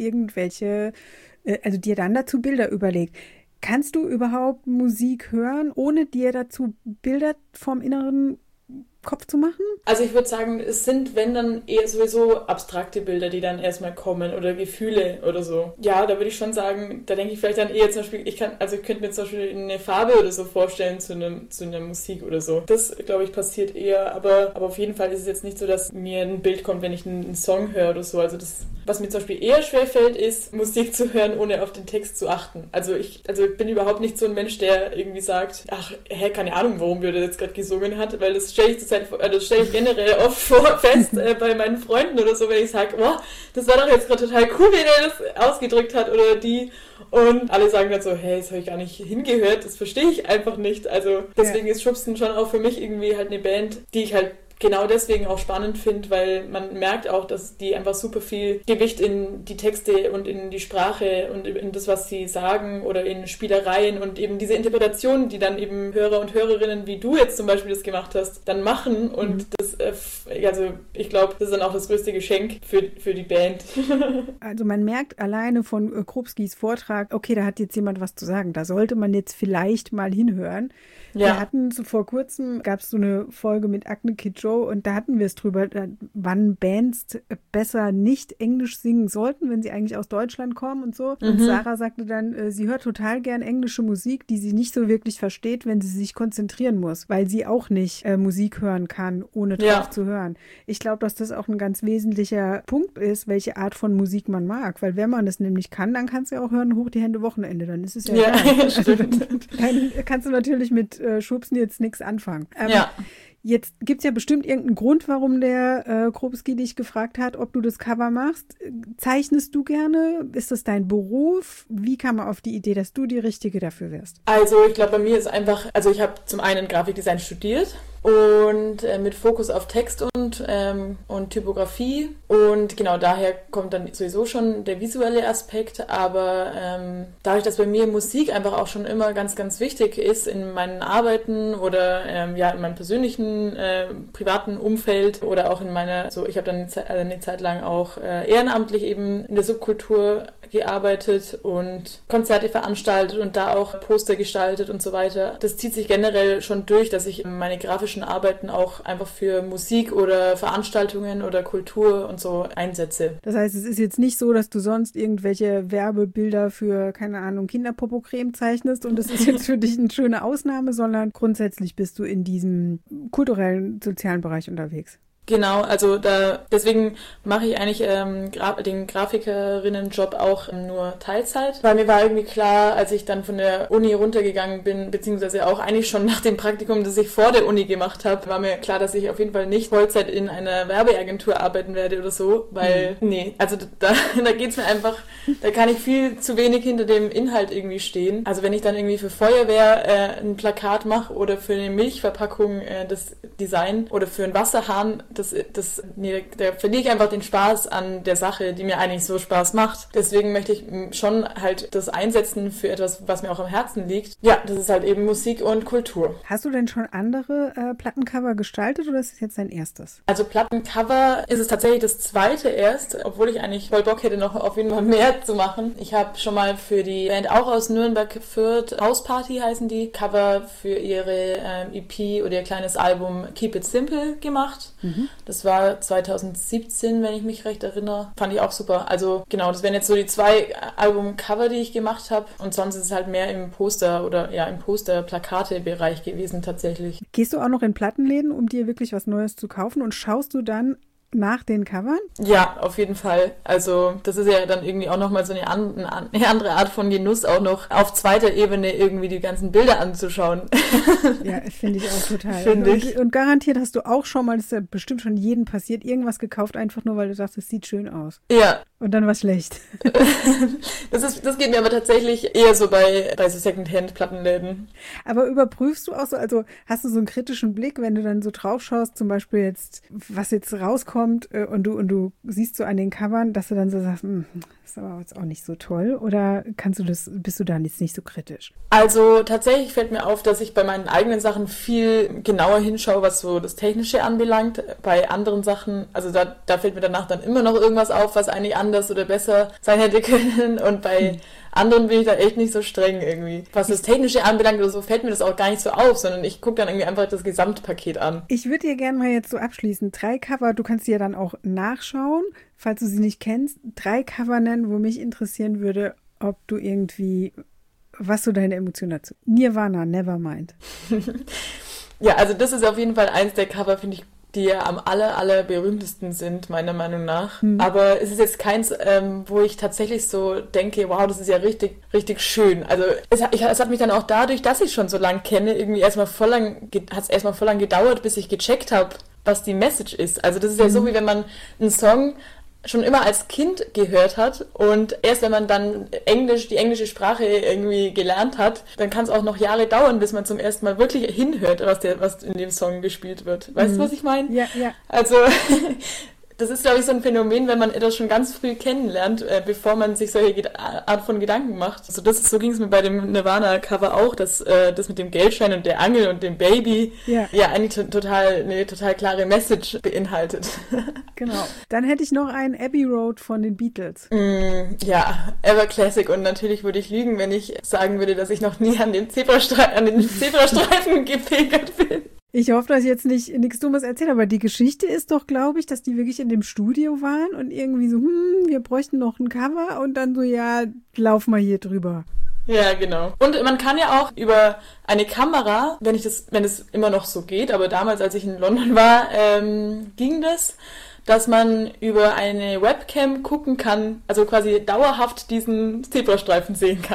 Bilder überlegt. Kannst du überhaupt Musik hören, ohne dir dazu Bilder vom inneren Kopf zu machen? Also ich würde sagen, es sind, wenn dann eher sowieso abstrakte Bilder, die dann erstmal kommen oder Gefühle oder so. Ja, da würde ich schon sagen, da denke ich vielleicht dann eher zum Beispiel, ich könnte mir zum Beispiel eine Farbe oder so vorstellen zu einer Musik oder so. Das, glaube ich, passiert eher, aber auf jeden Fall ist es jetzt nicht so, dass mir ein Bild kommt, wenn ich einen Song höre oder so. Also das, was mir zum Beispiel eher schwerfällt, ist, Musik zu hören, ohne auf den Text zu achten. Also ich bin überhaupt nicht so ein Mensch, der irgendwie sagt, keine Ahnung, warum der jetzt gerade gesungen hat, weil das stelle ich generell oft fest bei meinen Freunden oder so, wenn ich sage, das war doch jetzt gerade total cool, wie der das ausgedrückt hat oder die. Und alle sagen dann so, hey, das habe ich gar nicht hingehört, das verstehe ich einfach nicht. Also deswegen ist Schubsen schon auch für mich irgendwie halt eine Band, die ich halt genau deswegen auch spannend finde, weil man merkt auch, dass die einfach super viel Gewicht in die Texte und in die Sprache und in das, was sie sagen oder in Spielereien und eben diese Interpretationen, die dann eben Hörer und Hörerinnen, wie du jetzt zum Beispiel das gemacht hast, dann machen und das, also ich glaube, das ist dann auch das größte Geschenk für die Band. Also man merkt alleine von Krupskis Vortrag, okay, da hat jetzt jemand was zu sagen, da sollte man jetzt vielleicht mal hinhören. Ja. Wir hatten vor kurzem, gab es so eine Folge mit Acne Kid Joe und da hatten wir es drüber, wann Bands besser nicht Englisch singen sollten, wenn sie eigentlich aus Deutschland kommen und so. Und Sarah sagte dann, sie hört total gern englische Musik, die sie nicht so wirklich versteht, wenn sie sich konzentrieren muss, weil sie auch nicht Musik hören kann, ohne drauf zu hören. Ich glaube, dass das auch ein ganz wesentlicher Punkt ist, welche Art von Musik man mag, weil wenn man es nämlich kann, dann kannst du ja auch hören, hoch die Hände Wochenende, dann ist es ja egal. Stimmt. Dann kannst du natürlich mit Schubsen jetzt nichts anfangen. Jetzt gibt's ja bestimmt irgendeinen Grund, warum der Krupski dich gefragt hat, ob du das Cover machst. Zeichnest du gerne? Ist das dein Beruf? Wie kam man auf die Idee, dass du die Richtige dafür wärst? Also ich glaube, bei mir ist einfach, also ich habe zum einen Grafikdesign studiert und mit Fokus auf Text und Typografie, und genau daher kommt dann sowieso schon der visuelle Aspekt, aber dadurch, dass bei mir Musik einfach auch schon immer ganz, ganz wichtig ist in meinen Arbeiten oder in meinem persönlichen privaten Umfeld oder auch in meiner, so ich habe dann eine Zeit lang auch ehrenamtlich eben in der Subkultur gearbeitet und Konzerte veranstaltet und da auch Poster gestaltet und so weiter. Das zieht sich generell schon durch, dass ich meine grafischen Arbeiten auch einfach für Musik oder Veranstaltungen oder Kultur und so einsetze. Das heißt, es ist jetzt nicht so, dass du sonst irgendwelche Werbebilder für, keine Ahnung, Kinderpopocreme zeichnest und das ist jetzt für dich eine schöne Ausnahme, sondern grundsätzlich bist du in diesem kulturellen, sozialen Bereich unterwegs. Genau, also deswegen mache ich eigentlich den Grafikerinnenjob auch nur Teilzeit, weil mir war irgendwie klar, als ich dann von der Uni runtergegangen bin, beziehungsweise auch eigentlich schon nach dem Praktikum, das ich vor der Uni gemacht habe, war mir klar, dass ich auf jeden Fall nicht Vollzeit in einer Werbeagentur arbeiten werde oder so, weil, also da geht's mir einfach, da kann ich viel zu wenig hinter dem Inhalt irgendwie stehen. Also wenn ich dann irgendwie für Feuerwehr ein Plakat mache oder für eine Milchverpackung das Design oder für einen Wasserhahn, da verliere ich einfach den Spaß an der Sache, die mir eigentlich so Spaß macht. Deswegen möchte ich schon halt das einsetzen für etwas, was mir auch am Herzen liegt. Ja, das ist halt eben Musik und Kultur. Hast du denn schon andere Plattencover gestaltet oder ist es jetzt dein erstes? Also Plattencover ist es tatsächlich das zweite erst, obwohl ich eigentlich voll Bock hätte, noch auf jeden Fall mehr zu machen. Ich habe schon mal für die Band auch aus Nürnberg, Fürth, Hausparty heißen die, Cover für ihre EP oder ihr kleines Album Keep It Simple gemacht. Das war 2017, wenn ich mich recht erinnere. Fand ich auch super. Also genau, das wären jetzt so die 2 Albumcover, die ich gemacht habe. Und sonst ist es halt mehr im Poster- oder im Poster-Plakate-Bereich gewesen tatsächlich. Gehst du auch noch in Plattenläden, um dir wirklich was Neues zu kaufen? Und schaust du dann nach den Covern? Ja, auf jeden Fall. Also das ist ja dann irgendwie auch nochmal so eine andere Art von Genuss, auch noch auf zweiter Ebene irgendwie die ganzen Bilder anzuschauen. Ja, finde ich auch total. Finde ich. Und garantiert hast du auch schon mal, das ist ja bestimmt schon jedem passiert, irgendwas gekauft, einfach nur, weil du sagst, es sieht schön aus. Ja. Und dann war es schlecht. Das geht mir aber tatsächlich eher so bei so Secondhand-Plattenläden. Aber überprüfst du auch so, also hast du so einen kritischen Blick, wenn du dann so drauf schaust, zum Beispiel jetzt, was jetzt rauskommt und du siehst so an den Covern, dass du dann so sagst, das ist aber jetzt auch nicht so toll, oder bist du da jetzt nicht so kritisch? Also tatsächlich fällt mir auf, dass ich bei meinen eigenen Sachen viel genauer hinschaue, was so das Technische anbelangt. Bei anderen Sachen, also da fällt mir danach dann immer noch irgendwas auf, was eigentlich anders oder besser sein hätte können, und bei anderen bin ich da echt nicht so streng irgendwie. Was das Technische anbelangt oder so, fällt mir das auch gar nicht so auf, sondern ich gucke dann irgendwie einfach das Gesamtpaket an. Ich würde dir gerne mal jetzt so abschließen. 3 Cover, du kannst die ja dann auch nachschauen, falls du sie nicht kennst. 3 Cover nennen, wo mich interessieren würde, ob du irgendwie, was so deine Emotionen dazu. Nirvana, Nevermind. Ja, also das ist auf jeden Fall eins der Cover, finde ich, die ja am aller berühmtesten sind, meiner Meinung nach. Aber es ist jetzt keins, wo ich tatsächlich so denke, wow, das ist ja richtig, richtig schön. Also es hat mich dann auch dadurch, dass ich schon so lang kenne, irgendwie hat es erstmal voll lang gedauert, bis ich gecheckt habe, was die Message ist. Also das ist ja so, wie wenn man einen Song schon immer als Kind gehört hat und erst wenn man dann die englische Sprache irgendwie gelernt hat, dann kann es auch noch Jahre dauern, bis man zum ersten Mal wirklich hinhört, was in dem Song gespielt wird. Weißt du, was ich meine? Ja, ja. Also das ist, glaube ich, so ein Phänomen, wenn man etwas schon ganz früh kennenlernt, bevor man sich solche Art von Gedanken macht. Also so ging es mir bei dem Nirvana-Cover auch, dass das mit dem Geldschein und der Angel und dem Baby eigentlich eine total klare Message beinhaltet. Genau. Dann hätte ich noch einen Abbey Road von den Beatles. Ja, Ever Classic, und natürlich würde ich lügen, wenn ich sagen würde, dass ich noch nie an den Zebrastreifen gepilgert bin. Ich hoffe, dass ich jetzt nichts Dummes erzähle, aber die Geschichte ist doch, glaube ich, dass die wirklich in dem Studio waren und irgendwie so, wir bräuchten noch ein Cover und dann so, ja, lauf mal hier drüber. Ja, genau. Und man kann ja auch über eine Kamera, wenn es immer noch so geht, aber damals, als ich in London war, ging das, dass man über eine Webcam gucken kann, also quasi dauerhaft diesen Zebrastreifen sehen kann.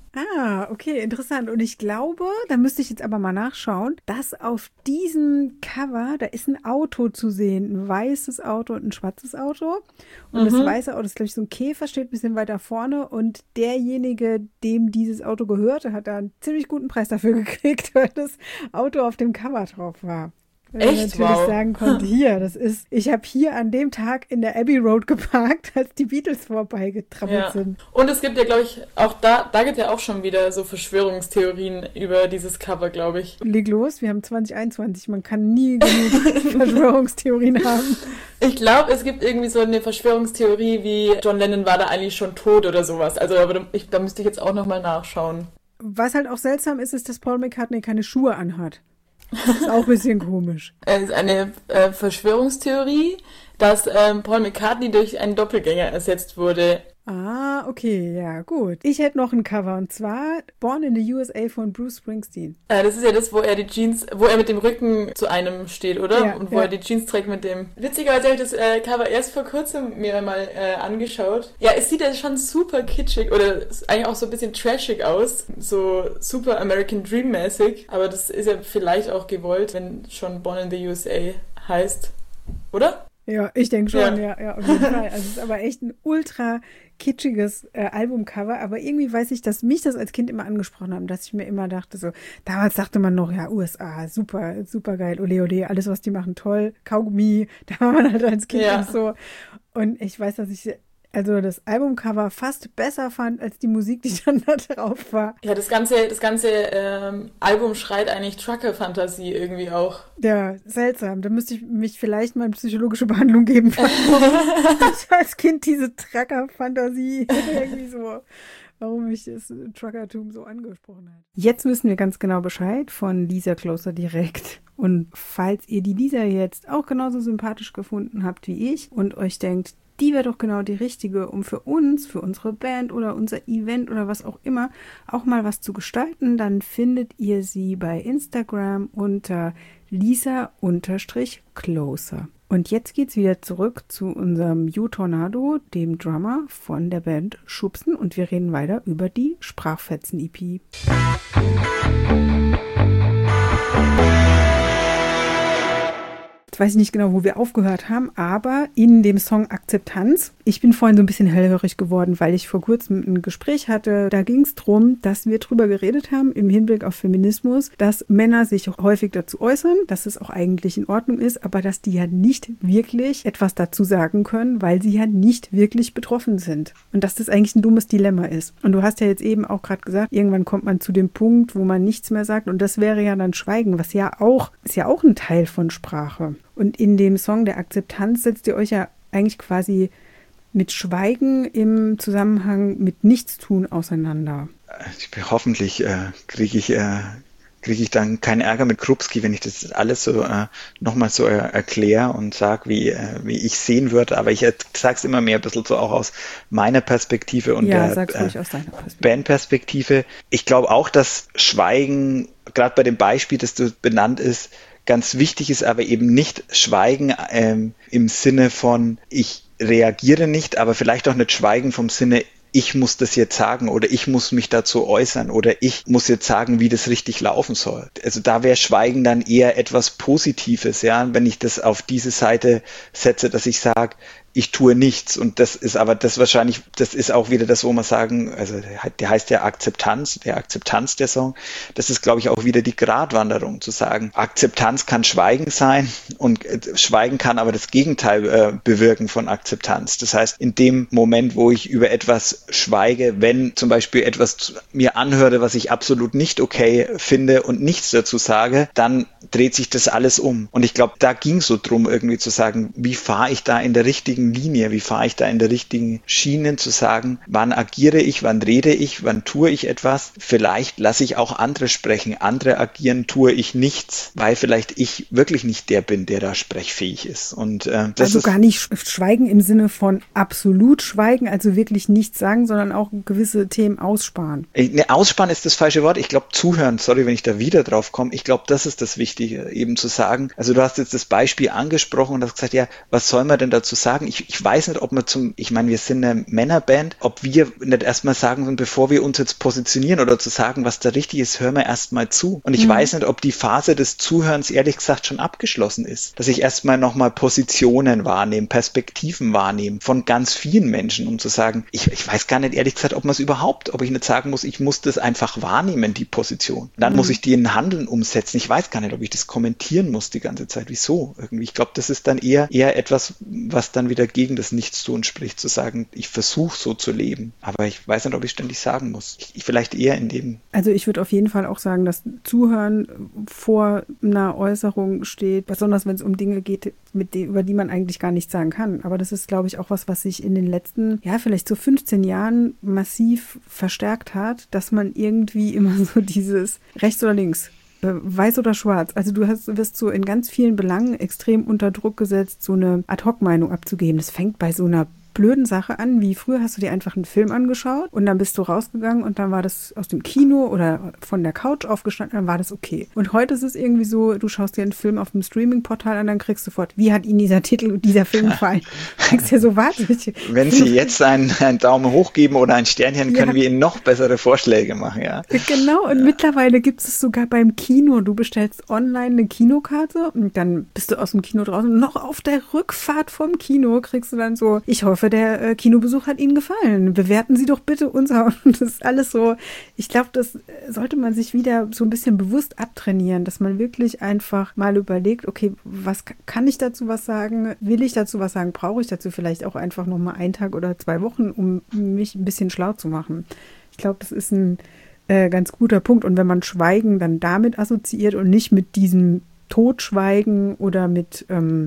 Ah, okay, interessant. Und ich glaube, da müsste ich jetzt aber mal nachschauen, dass auf diesem Cover, da ist ein Auto zu sehen, ein weißes Auto und ein schwarzes Auto. Und das weiße Auto ist, glaube ich, so ein Käfer, steht ein bisschen weiter vorne. Und derjenige, dem dieses Auto gehörte, hat da einen ziemlich guten Preis dafür gekriegt, weil das Auto auf dem Cover drauf war. Weil man Echt? natürlich Wow. sagen konnte, ich habe hier an dem Tag in der Abbey Road geparkt, als die Beatles vorbeigetrampelt Ja. sind. Und es gibt ja, glaube ich, auch da gibt ja auch schon wieder so Verschwörungstheorien über dieses Cover, glaube ich. Leg los, wir haben 2021, man kann nie genug Verschwörungstheorien haben. Ich glaube, es gibt irgendwie so eine Verschwörungstheorie, wie John Lennon war da eigentlich schon tot oder sowas. Also, aber da müsste ich jetzt auch nochmal nachschauen. Was halt auch seltsam ist, ist, dass Paul McCartney keine Schuhe anhat. Das ist auch ein bisschen komisch. Es ist eine Verschwörungstheorie, dass Paul McCartney durch einen Doppelgänger ersetzt wurde. Ah, okay, ja, gut. Ich hätte noch ein Cover, und zwar Born in the USA von Bruce Springsteen. Das ist ja das, wo er mit dem Rücken zu einem steht, oder? Ja, und wo ja. er die Jeans trägt mit dem... Witzigerweise habe ich das Cover erst vor kurzem mir mal angeschaut. Ja, es sieht ja schon super kitschig oder eigentlich auch so ein bisschen trashig aus. So super American Dream mäßig. Aber das ist ja vielleicht auch gewollt, wenn schon Born in the USA heißt. Oder? Ja, ich denke schon, ja, auf jeden Fall. Also es ist aber echt ein ultra kitschiges Albumcover, aber irgendwie weiß ich, dass mich das als Kind immer angesprochen haben, dass ich mir immer dachte, so, damals dachte man noch, ja, USA, super, super geil, ole ole, alles, was die machen, toll, Kaugummi, da war man halt als Kind Ja. auch so. Und ich weiß, dass ich also das Albumcover fast besser fand als die Musik, die dann da drauf war. Ja, das ganze Album schreit eigentlich Trucker-Fantasie irgendwie auch. Ja, seltsam. Da müsste ich mich vielleicht mal in psychologische Behandlung geben. Ich als Kind diese Trucker-Fantasie irgendwie so, warum mich das Truckertum so angesprochen hat. Jetzt wissen wir ganz genau Bescheid von Lisa Closer direkt. Und falls ihr die Lisa jetzt auch genauso sympathisch gefunden habt wie ich und euch denkt, die wäre doch genau die richtige, um für uns, für unsere Band oder unser Event oder was auch immer, auch mal was zu gestalten, dann findet ihr sie bei Instagram unter Lisa_Closer. Und jetzt geht's wieder zurück zu unserem U-Tornado, dem Drummer von der Band Schubsen, und wir reden weiter über die Sprachfetzen-EP. Jetzt weiß ich nicht genau, wo wir aufgehört haben, aber in dem Song Akzeptanz. Ich bin vorhin so ein bisschen hellhörig geworden, weil ich vor kurzem ein Gespräch hatte. Da ging es darum, dass wir drüber geredet haben im Hinblick auf Feminismus, dass Männer sich häufig dazu äußern, dass es auch eigentlich in Ordnung ist, aber dass die ja nicht wirklich etwas dazu sagen können, weil sie ja nicht wirklich betroffen sind. Und dass das eigentlich ein dummes Dilemma ist. Und du hast ja jetzt eben auch gerade gesagt, irgendwann kommt man zu dem Punkt, wo man nichts mehr sagt, und das wäre ja dann Schweigen, was ja auch, ist ja auch ein Teil von Sprache. Und in dem Song der Akzeptanz setzt ihr euch ja eigentlich quasi mit Schweigen im Zusammenhang mit Nichtstun auseinander. Hoffentlich kriege ich dann keinen Ärger mit Krupski, wenn ich das alles so nochmal so erkläre und sage, wie ich sehen würde. Aber ich sage es immer mehr ein bisschen so auch aus meiner Perspektive und Ja, der sag's ruhig aus deiner Perspektive. Bandperspektive. Ich glaube auch, dass Schweigen, gerade bei dem Beispiel, das du benannt ist, ganz wichtig ist, aber eben nicht Schweigen im Sinne von ich reagiere nicht, aber vielleicht auch nicht Schweigen vom Sinne, ich muss das jetzt sagen oder ich muss mich dazu äußern oder ich muss jetzt sagen, wie das richtig laufen soll. Also da wäre Schweigen dann eher etwas Positives, ja, wenn ich das auf diese Seite setze, dass ich sage, ich tue nichts. Und das ist aber das wahrscheinlich, das ist auch wieder das, wo man sagen, also der heißt ja Akzeptanz der Song. Das ist, glaube ich, auch wieder die Gratwanderung, zu sagen, Akzeptanz kann Schweigen sein und Schweigen kann aber das Gegenteil bewirken von Akzeptanz. Das heißt, in dem Moment, wo ich über etwas schweige, wenn zum Beispiel etwas mir anhöre, was ich absolut nicht okay finde und nichts dazu sage, dann dreht sich das alles um. Und ich glaube, da ging es so drum, irgendwie zu sagen, wie fahre ich da in der richtigen Linie, wie fahre ich da in der richtigen Schiene, zu sagen, wann agiere ich, wann rede ich, wann tue ich etwas. Vielleicht lasse ich auch andere sprechen, andere agieren, tue ich nichts, weil vielleicht ich wirklich nicht der bin, der da sprechfähig ist. Und das also ist gar nicht schweigen im Sinne von absolut schweigen, also wirklich nichts sagen, sondern auch gewisse Themen aussparen. Aussparen ist das falsche Wort. Ich glaube, zuhören, sorry, wenn ich da wieder drauf komme, ich glaube, das ist das Wichtige, eben zu sagen. Also du hast jetzt das Beispiel angesprochen und hast gesagt, ja, was soll man denn dazu sagen? Ich weiß nicht, ob wir ich meine, wir sind eine Männerband, ob wir nicht erstmal sagen, bevor wir uns jetzt positionieren oder zu sagen, was da richtig ist, hören wir erstmal zu. Und ich weiß nicht, ob die Phase des Zuhörens ehrlich gesagt schon abgeschlossen ist. Dass ich erstmal nochmal Positionen wahrnehme, Perspektiven wahrnehme von ganz vielen Menschen, um zu sagen, ich weiß gar nicht ehrlich gesagt, ob ich nicht sagen muss, ich muss das einfach wahrnehmen, die Position. Dann muss ich die in Handeln umsetzen. Ich weiß gar nicht, ob ich das kommentieren muss die ganze Zeit. Wieso? Irgendwie. Ich glaube, das ist dann eher etwas, was dann wieder gegen das Nichtstun spricht, zu sagen, ich versuche so zu leben. Aber ich weiß nicht, ob ich ständig sagen muss. Vielleicht eher in dem. Also ich würde auf jeden Fall auch sagen, dass Zuhören vor einer Äußerung steht, besonders wenn es um Dinge geht, über die man eigentlich gar nichts sagen kann. Aber das ist, glaube ich, auch was sich in den letzten, vielleicht so 15 Jahren massiv verstärkt hat, dass man irgendwie immer so dieses rechts oder links, weiß oder schwarz. Also du wirst so in ganz vielen Belangen extrem unter Druck gesetzt, so eine Ad-Hoc-Meinung abzugeben. Das fängt bei so einer blöden Sache an, wie früher hast du dir einfach einen Film angeschaut und dann bist du rausgegangen und dann war das aus dem Kino oder von der Couch aufgestanden, dann war das okay. Und heute ist es irgendwie so, du schaust dir einen Film auf dem Streaming-Portal an, dann kriegst du sofort, wie hat Ihnen dieser Titel und dieser Film gefallen? Du denkst dir so, warte. Wenn Sie jetzt einen Daumen hoch geben oder ein Sternchen, können wir Ihnen noch bessere Vorschläge machen, ja. Genau, und mittlerweile gibt es sogar beim Kino. Du bestellst online eine Kinokarte und dann bist du aus dem Kino draußen und noch auf der Rückfahrt vom Kino kriegst du dann so, ich hoffe, der Kinobesuch hat Ihnen gefallen. Bewerten Sie doch bitte unser. Das ist alles so. Ich glaube, das sollte man sich wieder so ein bisschen bewusst abtrainieren, dass man wirklich einfach mal überlegt, okay, was kann ich dazu was sagen? Will ich dazu was sagen? Brauche ich dazu vielleicht auch einfach noch mal einen Tag oder 2 Wochen, um mich ein bisschen schlau zu machen? Ich glaube, das ist ein ganz guter Punkt. Und wenn man Schweigen dann damit assoziiert und nicht mit diesem Totschweigen oder mit,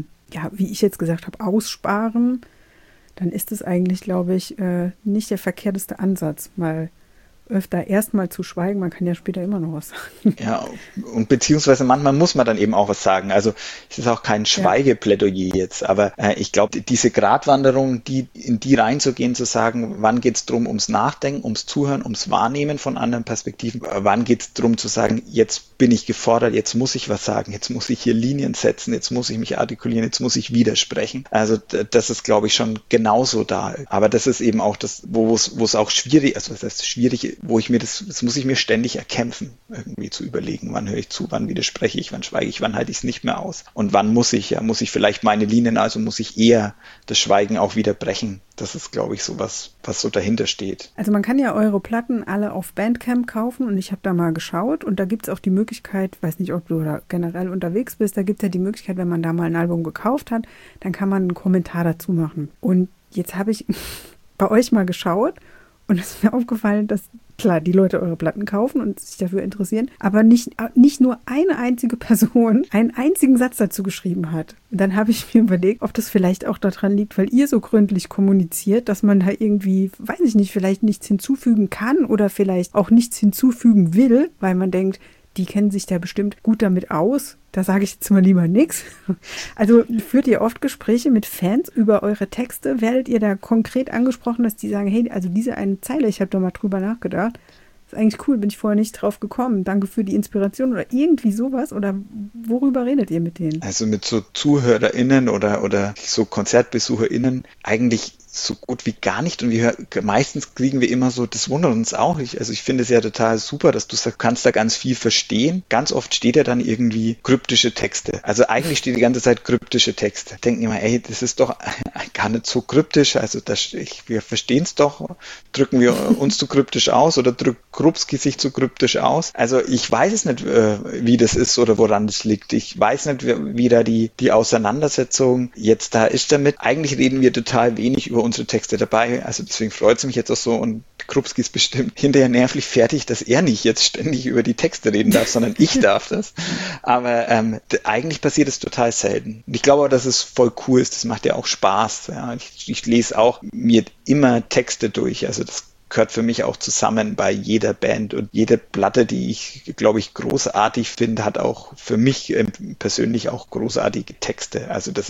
wie ich jetzt gesagt habe, Aussparen, dann ist es eigentlich, glaube ich, nicht der verkehrteste Ansatz, mal öfter erstmal zu schweigen. Man kann ja später immer noch was sagen. Ja, und beziehungsweise manchmal muss man dann eben auch was sagen. Also es ist auch kein Schweigeplädoyer jetzt, aber ich glaube, diese Gratwanderung, in die reinzugehen, zu sagen, wann geht es darum, ums Nachdenken, ums Zuhören, ums Wahrnehmen von anderen Perspektiven, wann geht es darum zu sagen, jetzt bin ich gefordert, jetzt muss ich was sagen, jetzt muss ich hier Linien setzen, jetzt muss ich mich artikulieren, jetzt muss ich widersprechen. Also das ist, glaube ich, schon genauso da. Aber das ist eben auch das, wo es auch schwierig, also das heißt schwierig, wo ich mir das muss ich mir ständig erkämpfen, irgendwie zu überlegen, wann höre ich zu, wann widerspreche ich, wann schweige ich, wann halte ich es nicht mehr aus und wann muss ich vielleicht meine Linien, also muss ich eher das Schweigen auch wieder brechen. Das ist, glaube ich, so was so dahinter steht. Also man kann ja eure Platten alle auf Bandcamp kaufen und ich habe da mal geschaut und da gibt es auch die Möglichkeit, weiß nicht, ob du da generell unterwegs bist, da gibt es ja die Möglichkeit, wenn man da mal ein Album gekauft hat, dann kann man einen Kommentar dazu machen. Und jetzt habe ich bei euch mal geschaut und es ist mir aufgefallen, dass klar, die Leute eure Platten kaufen und sich dafür interessieren, aber nicht nur eine einzige Person einen einzigen Satz dazu geschrieben hat. Und dann habe ich mir überlegt, ob das vielleicht auch daran liegt, weil ihr so gründlich kommuniziert, dass man da irgendwie, weiß ich nicht, vielleicht nichts hinzufügen kann oder vielleicht auch nichts hinzufügen will, weil man denkt, die kennen sich da bestimmt gut damit aus. Da sage ich jetzt mal lieber nichts. Also führt ihr oft Gespräche mit Fans über eure Texte? Werdet ihr da konkret angesprochen, dass die sagen, hey, also diese eine Zeile, ich habe da mal drüber nachgedacht. Ist eigentlich cool, bin ich vorher nicht drauf gekommen. Danke für die Inspiration oder irgendwie sowas. Oder worüber redet ihr mit denen? Also mit so ZuhörerInnen oder so KonzertbesucherInnen eigentlich so gut wie gar nicht und meistens kriegen wir immer so, das wundert uns auch. Ich finde es ja total super, dass du sagst, kannst da ganz viel verstehen. Ganz oft steht ja dann irgendwie kryptische Texte. Also eigentlich steht die ganze Zeit kryptische Texte. Denken immer, ey, das ist doch gar nicht so kryptisch. Also wir verstehen es doch. Drücken wir uns zu kryptisch aus oder drückt Krupski sich zu kryptisch aus? Also ich weiß es nicht, wie das ist oder woran das liegt. Ich weiß nicht, wie da die Auseinandersetzung jetzt da ist damit. Eigentlich reden wir total wenig über unsere Texte dabei, also deswegen freut es mich jetzt auch so und Krupski ist bestimmt hinterher nervlich fertig, dass er nicht jetzt ständig über die Texte reden darf, sondern ich darf das. Aber eigentlich passiert es total selten. Und ich glaube auch, dass es voll cool ist, das macht ja auch Spaß. Ja. Ich lese auch mir immer Texte durch, also das gehört für mich auch zusammen bei jeder Band und jede Platte, die ich, glaube ich, großartig finde, hat auch für mich persönlich auch großartige Texte. Also das ist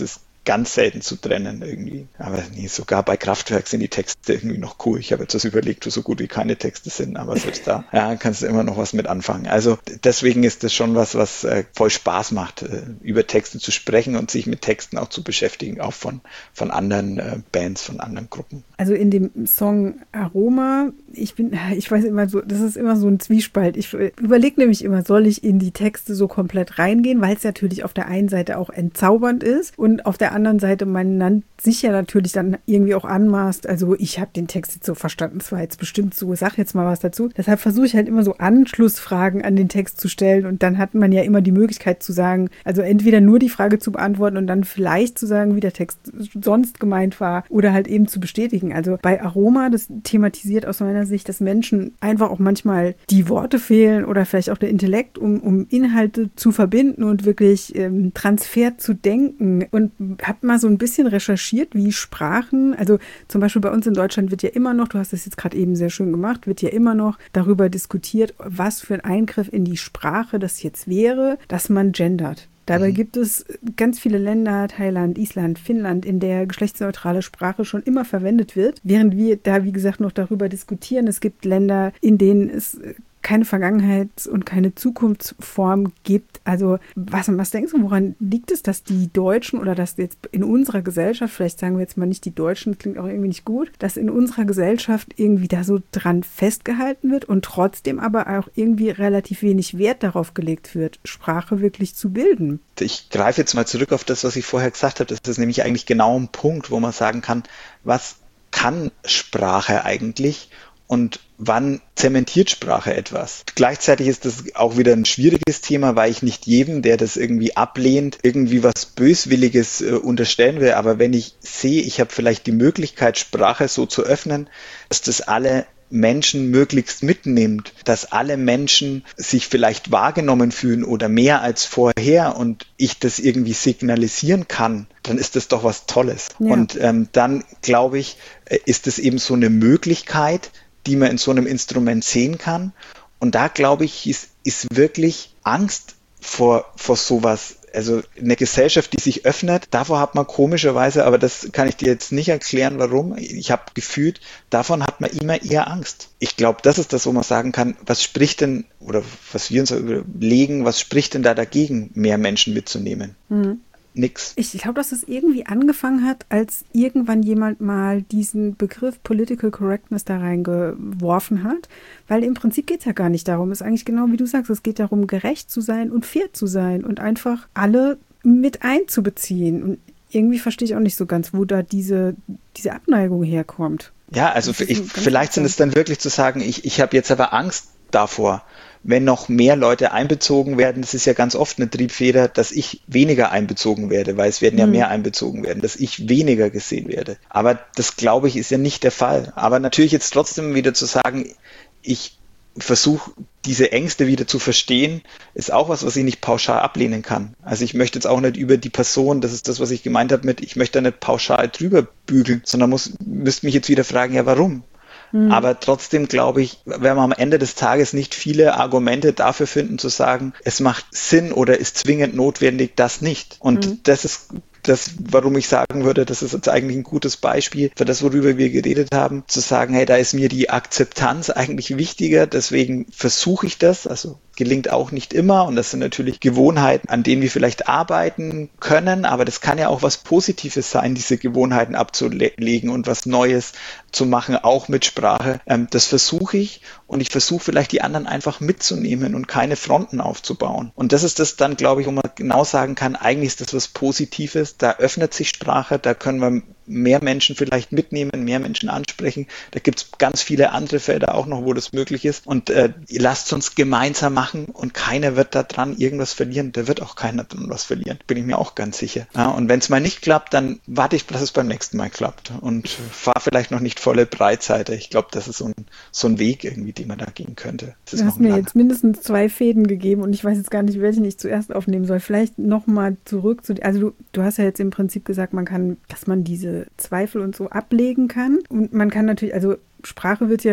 ganz selten zu trennen irgendwie. Aber nee, sogar bei Kraftwerk sind die Texte irgendwie noch cool. Ich habe jetzt das überlegt, wo so gut wie keine Texte sind, aber selbst da kannst du immer noch was mit anfangen. Also deswegen ist das schon was voll Spaß macht, über Texte zu sprechen und sich mit Texten auch zu beschäftigen, auch von anderen Bands, von anderen Gruppen. Also in dem Song Aroma, ich weiß immer so, das ist immer so ein Zwiespalt. Ich überlege nämlich immer, soll ich in die Texte so komplett reingehen, weil es natürlich auf der einen Seite auch entzaubernd ist und auf der anderen Seite man sich ja natürlich dann irgendwie auch anmaßt, also ich habe den Text jetzt so verstanden, es war jetzt bestimmt so, sag jetzt mal was dazu. Deshalb versuche ich halt immer so Anschlussfragen an den Text zu stellen und dann hat man ja immer die Möglichkeit zu sagen, also entweder nur die Frage zu beantworten und dann vielleicht zu sagen, wie der Text sonst gemeint war oder halt eben zu bestätigen. Also bei Aroma, das thematisiert aus meiner Sicht, dass Menschen einfach auch manchmal die Worte fehlen oder vielleicht auch der Intellekt, um Inhalte zu verbinden und wirklich Transfer zu denken. Und habe mal so ein bisschen recherchiert, wie Sprachen, also zum Beispiel bei uns in Deutschland wird ja immer noch, du hast das jetzt gerade eben sehr schön gemacht, wird ja immer noch darüber diskutiert, was für ein Eingriff in die Sprache das jetzt wäre, dass man gendert. Dabei gibt es ganz viele Länder, Thailand, Island, Finnland, in der geschlechtsneutrale Sprache schon immer verwendet wird, während wir da, wie gesagt, noch darüber diskutieren. Es gibt Länder, in denen es keine Vergangenheits- und keine Zukunftsform gibt. Also was denkst du, woran liegt es, dass die Deutschen oder dass jetzt in unserer Gesellschaft, vielleicht sagen wir jetzt mal nicht die Deutschen, das klingt auch irgendwie nicht gut, dass in unserer Gesellschaft irgendwie da so dran festgehalten wird und trotzdem aber auch irgendwie relativ wenig Wert darauf gelegt wird, Sprache wirklich zu bilden? Ich greife jetzt mal zurück auf das, was ich vorher gesagt habe. Das ist nämlich eigentlich genau ein Punkt, wo man sagen kann, was kann Sprache eigentlich? Und wann zementiert Sprache etwas? Gleichzeitig ist das auch wieder ein schwieriges Thema, weil ich nicht jedem, der das irgendwie ablehnt, irgendwie was Böswilliges unterstellen will. Aber wenn ich sehe, ich habe vielleicht die Möglichkeit, Sprache so zu öffnen, dass das alle Menschen möglichst mitnimmt, dass alle Menschen sich vielleicht wahrgenommen fühlen oder mehr als vorher und ich das irgendwie signalisieren kann, dann ist das doch was Tolles. Ja. Und dann, glaube ich, ist es eben so eine Möglichkeit, die man in so einem Instrument sehen kann. Und da, glaube ich, ist wirklich Angst vor sowas. Also eine Gesellschaft, die sich öffnet, davor hat man komischerweise, aber das kann ich dir jetzt nicht erklären, warum. Ich habe gefühlt, davon hat man immer eher Angst. Ich glaube, das ist das, wo man sagen kann, was spricht denn, oder was wir uns überlegen, was spricht denn da dagegen, mehr Menschen mitzunehmen? Nix. Ich glaube, dass es irgendwie angefangen hat, als irgendwann jemand mal diesen Begriff Political Correctness da reingeworfen hat, weil im Prinzip geht es ja gar nicht darum. Es ist eigentlich genau wie du sagst, es geht darum, gerecht zu sein und fair zu sein und einfach alle mit einzubeziehen. Und irgendwie verstehe ich auch nicht so ganz, wo da diese Abneigung herkommt. Ja, also vielleicht sind es dann wirklich zu sagen, ich habe jetzt aber Angst davor, wenn noch mehr Leute einbezogen werden, das ist ja ganz oft eine Triebfeder, dass ich weniger einbezogen werde, weil es werden ja mehr einbezogen werden, dass ich weniger gesehen werde. Aber das, glaube ich, ist ja nicht der Fall. Aber natürlich jetzt trotzdem wieder zu sagen, ich versuche, diese Ängste wieder zu verstehen, ist auch was ich nicht pauschal ablehnen kann. Also ich möchte jetzt auch nicht über die Person, das ist das, was ich gemeint habe mit, ich möchte da nicht pauschal drüber bügeln, sondern müsste mich jetzt wieder fragen, ja, warum? Aber trotzdem glaube ich, wenn wir am Ende des Tages nicht viele Argumente dafür finden, zu sagen, es macht Sinn oder ist zwingend notwendig, das nicht. Und das ist das, warum ich sagen würde, das ist jetzt eigentlich ein gutes Beispiel für das, worüber wir geredet haben, zu sagen, hey, da ist mir die Akzeptanz eigentlich wichtiger, deswegen versuche ich das, also gelingt auch nicht immer und das sind natürlich Gewohnheiten, an denen wir vielleicht arbeiten können, aber das kann ja auch was Positives sein, diese Gewohnheiten abzulegen und was Neues zu machen, auch mit Sprache. Das versuche ich und ich versuche vielleicht die anderen einfach mitzunehmen und keine Fronten aufzubauen. Und das ist das dann, glaube ich, wo man genau sagen kann, eigentlich ist das was Positives, da öffnet sich Sprache, da können wir mehr Menschen vielleicht mitnehmen, mehr Menschen ansprechen. Da gibt es ganz viele andere Felder auch noch, wo das möglich ist. Und lasst uns gemeinsam machen und keiner wird da dran irgendwas verlieren. Da wird auch keiner dran was verlieren, bin ich mir auch ganz sicher. Ja, und wenn es mal nicht klappt, dann warte ich, dass es beim nächsten Mal klappt und fahre vielleicht noch nicht volle Breitseite. Ich glaube, das ist so ein Weg irgendwie, den man da gehen könnte. Du hast mir jetzt mindestens 2 Fäden gegeben und ich weiß jetzt gar nicht, welchen ich zuerst aufnehmen soll. Vielleicht nochmal zurück zu, also du hast ja jetzt im Prinzip gesagt, dass man diese Zweifel und so ablegen kann. Und man kann natürlich, also Sprache wird ja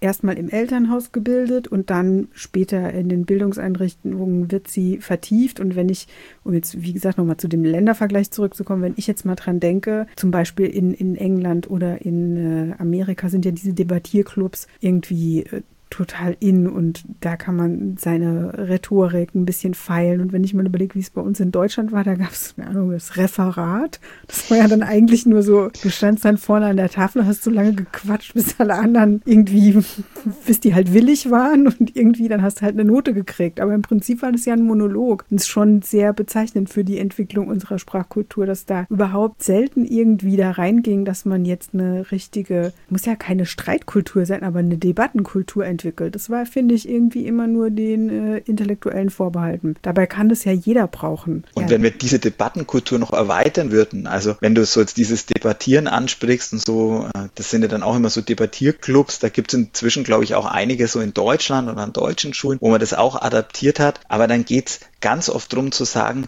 erstmal im Elternhaus gebildet und dann später in den Bildungseinrichtungen wird sie vertieft. Und wenn ich, um jetzt wie gesagt nochmal zu dem Ländervergleich zurückzukommen, wenn ich jetzt mal dran denke, zum Beispiel in England oder in Amerika sind ja diese Debattierclubs irgendwie total in und da kann man seine Rhetorik ein bisschen feilen. Und wenn ich mal überlege, wie es bei uns in Deutschland war, da gab es, keine Ahnung, das Referat. Das war ja dann eigentlich nur so, du standst dann vorne an der Tafel, hast so lange gequatscht, bis alle anderen irgendwie, bis die halt willig waren und irgendwie dann hast du halt eine Note gekriegt. Aber im Prinzip war das ja ein Monolog. Und es ist schon sehr bezeichnend für die Entwicklung unserer Sprachkultur, dass da überhaupt selten irgendwie da reinging, dass man jetzt eine richtige, muss ja keine Streitkultur sein, aber eine Debattenkultur entwickelt. Das war, finde ich, irgendwie immer nur den Intellektuellen vorbehalten. Dabei kann das ja jeder brauchen. Und wenn wir diese Debattenkultur noch erweitern würden, also wenn du so jetzt dieses Debattieren ansprichst und so, das sind ja dann auch immer so Debattierclubs, da gibt es inzwischen, glaube ich, auch einige so in Deutschland oder an deutschen Schulen, wo man das auch adaptiert hat, aber dann geht es ganz oft darum zu sagen,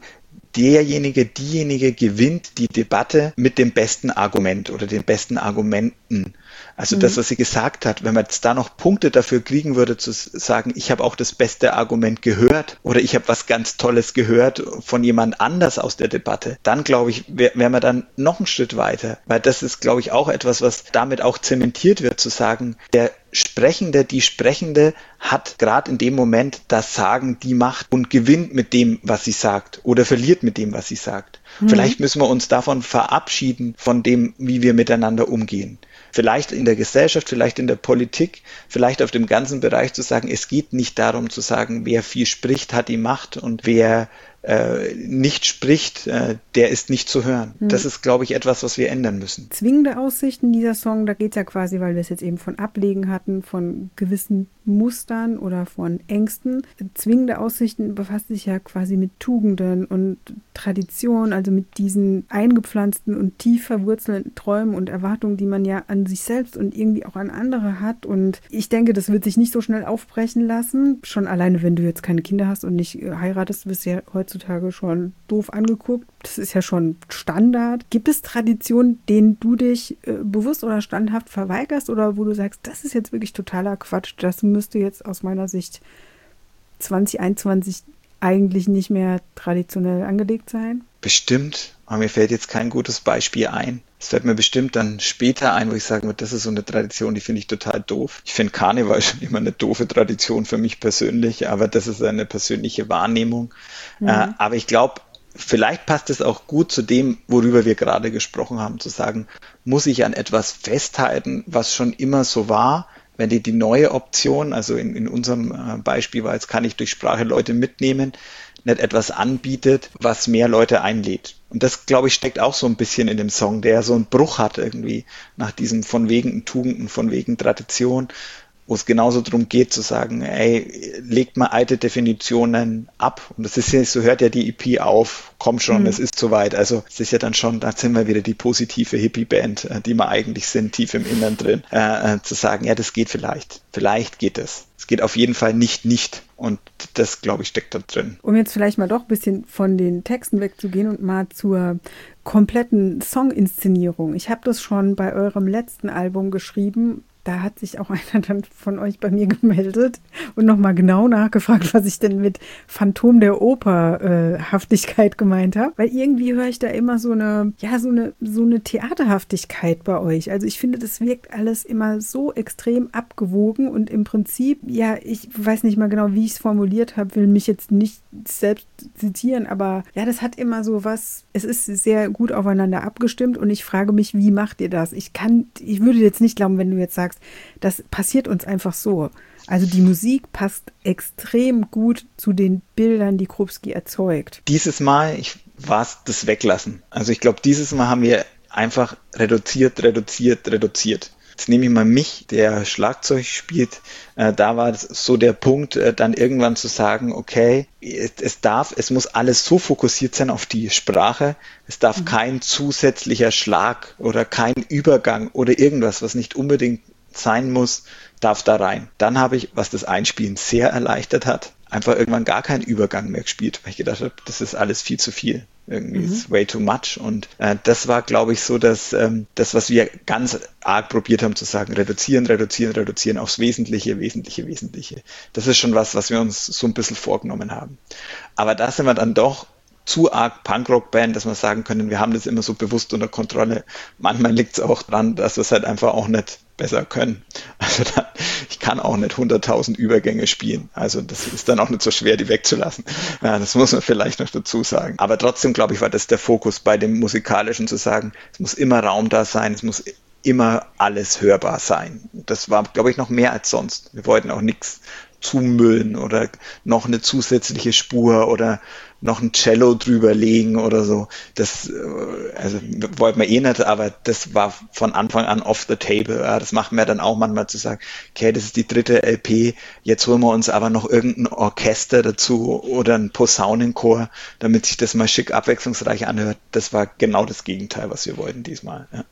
diejenige gewinnt die Debatte mit dem besten Argument oder den besten Argumenten. Also das, was sie gesagt hat, wenn man jetzt da noch Punkte dafür kriegen würde, zu sagen, ich habe auch das beste Argument gehört oder ich habe was ganz Tolles gehört von jemand anders aus der Debatte, dann glaube ich, wären wir dann noch einen Schritt weiter. Weil das ist, glaube ich, auch etwas, was damit auch zementiert wird, zu sagen, der Sprechende, die Sprechende hat gerade in dem Moment das Sagen, die Macht und gewinnt mit dem, was sie sagt oder verliert mit dem, was sie sagt. Vielleicht müssen wir uns davon verabschieden, von dem, wie wir miteinander umgehen. Vielleicht in der Gesellschaft, vielleicht in der Politik, vielleicht auf dem ganzen Bereich zu sagen, es geht nicht darum zu sagen, wer viel spricht, hat die Macht und wer nicht spricht, der ist nicht zu hören. Das ist, glaube ich, etwas, was wir ändern müssen. Zwingende Aussichten, dieser Song, da geht es ja quasi, weil wir es jetzt eben von Ablegen hatten, von gewissen Mustern oder von Ängsten. Zwingende Aussichten befasst sich ja quasi mit Tugenden und Tradition, also mit diesen eingepflanzten und tief verwurzelten Träumen und Erwartungen, die man ja an sich selbst und irgendwie auch an andere hat. Und ich denke, das wird sich nicht so schnell aufbrechen lassen. Schon alleine, wenn du jetzt keine Kinder hast und nicht heiratest, wirst du ja heutzutage schon doof angeguckt. Das ist ja schon Standard. Gibt es Traditionen, denen du dich bewusst oder standhaft verweigerst oder wo du sagst, das ist jetzt wirklich totaler Quatsch, das müsste jetzt aus meiner Sicht 2021 eigentlich nicht mehr traditionell angelegt sein? Bestimmt, aber mir fällt jetzt kein gutes Beispiel ein. Es fällt mir bestimmt dann später ein, wo ich sagen würde, das ist so eine Tradition, die finde ich total doof. Ich finde Karneval schon immer eine doofe Tradition für mich persönlich, aber das ist eine persönliche Wahrnehmung. Aber ich glaube, vielleicht passt es auch gut zu dem, worüber wir gerade gesprochen haben, zu sagen, muss ich an etwas festhalten, was schon immer so war? Wenn die neue Option, also in unserem Beispiel war jetzt, kann ich durch Sprache Leute mitnehmen, nicht etwas anbietet, was mehr Leute einlädt. Und das, glaube ich, steckt auch so ein bisschen in dem Song, der so einen Bruch hat irgendwie nach diesem von wegen Tugenden, von wegen Tradition, wo es genauso darum geht zu sagen, ey, legt mal alte Definitionen ab. Und das ist ja, so hört ja die EP auf, komm schon, es ist soweit. Also es ist ja dann schon, da sind wir wieder die positive Hippie-Band, die wir eigentlich sind, tief im Innern drin, zu sagen, ja, das geht vielleicht geht es. Es geht auf jeden Fall nicht. Und das, glaube ich, steckt da drin. Um jetzt vielleicht mal doch ein bisschen von den Texten wegzugehen und mal zur kompletten Songinszenierung. Ich habe das schon bei eurem letzten Album geschrieben. Da hat sich auch einer dann von euch bei mir gemeldet und nochmal genau nachgefragt, was ich denn mit Phantom der Oper Haftigkeit gemeint habe. Weil irgendwie höre ich da immer so eine Theaterhaftigkeit bei euch. Also ich finde, das wirkt alles immer so extrem abgewogen und im Prinzip, ja, ich weiß nicht mal genau, wie ich es formuliert habe, will mich jetzt nicht selbst zitieren, aber ja, das hat immer so was, es ist sehr gut aufeinander abgestimmt und ich frage mich, wie macht ihr das? Ich würde jetzt nicht glauben, wenn du jetzt sagst, das passiert uns einfach so. Also die Musik passt extrem gut zu den Bildern, die Krupski erzeugt. Dieses Mal war es das Weglassen. Also ich glaube, dieses Mal haben wir einfach reduziert. Jetzt nehme ich mal mich, der Schlagzeug spielt. Da war so der Punkt, dann irgendwann zu sagen, okay, es muss alles so fokussiert sein auf die Sprache. Es darf kein zusätzlicher Schlag oder kein Übergang oder irgendwas, was nicht unbedingt sein muss, darf da rein. Dann habe ich, was das Einspielen sehr erleichtert hat, einfach irgendwann gar keinen Übergang mehr gespielt, weil ich gedacht habe, das ist alles viel zu viel. Irgendwie ist way too much. Und das war, glaube ich, so, dass das, was wir ganz arg probiert haben zu sagen, reduzieren aufs Wesentliche. Das ist schon was wir uns so ein bisschen vorgenommen haben. Aber da sind wir dann doch zu arg Punkrock-Band, dass wir sagen können, wir haben das immer so bewusst unter Kontrolle. Manchmal liegt es auch daran, dass wir es halt einfach auch nicht besser können. Also ich kann auch nicht 100.000 Übergänge spielen. Also das ist dann auch nicht so schwer, die wegzulassen. Ja, das muss man vielleicht noch dazu sagen. Aber trotzdem, glaube ich, war das der Fokus bei dem Musikalischen, zu sagen, es muss immer Raum da sein, es muss immer alles hörbar sein. Das war, glaube ich, noch mehr als sonst. Wir wollten auch nichts zumüllen oder noch eine zusätzliche Spur oder noch ein Cello drüber legen oder so. Das wollten wir nicht, aber das war von Anfang an off the table. Ja, das machen wir dann auch manchmal, zu sagen, okay, das ist die 3. LP, jetzt holen wir uns aber noch irgendein Orchester dazu oder ein Posaunenchor, damit sich das mal schick abwechslungsreich anhört. Das war genau das Gegenteil, was wir wollten diesmal. Ja.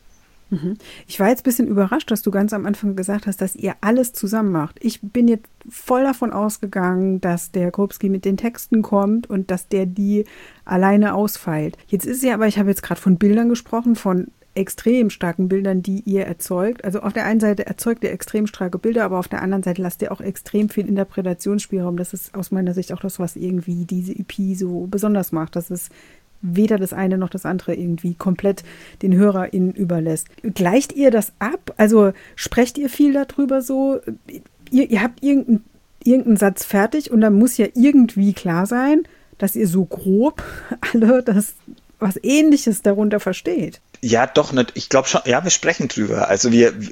Ich war jetzt ein bisschen überrascht, dass du ganz am Anfang gesagt hast, dass ihr alles zusammen macht. Ich bin jetzt voll davon ausgegangen, dass der Grubski mit den Texten kommt und dass der die alleine ausfeilt. Jetzt ist ja aber, ich habe jetzt gerade von Bildern gesprochen, von extrem starken Bildern, die ihr erzeugt. Also auf der einen Seite erzeugt ihr extrem starke Bilder, aber auf der anderen Seite lasst ihr auch extrem viel Interpretationsspielraum. Das ist aus meiner Sicht auch das, was irgendwie diese EP so besonders macht. Das ist weder das eine noch das andere irgendwie komplett den HörerInnen überlässt. Gleicht ihr das ab? Also sprecht ihr viel darüber so? Ihr habt irgendeinen Satz fertig und dann muss ja irgendwie klar sein, dass ihr so grob alle das was Ähnliches darunter versteht. Ja, doch nicht. Ich glaube schon, ja, wir sprechen drüber. Also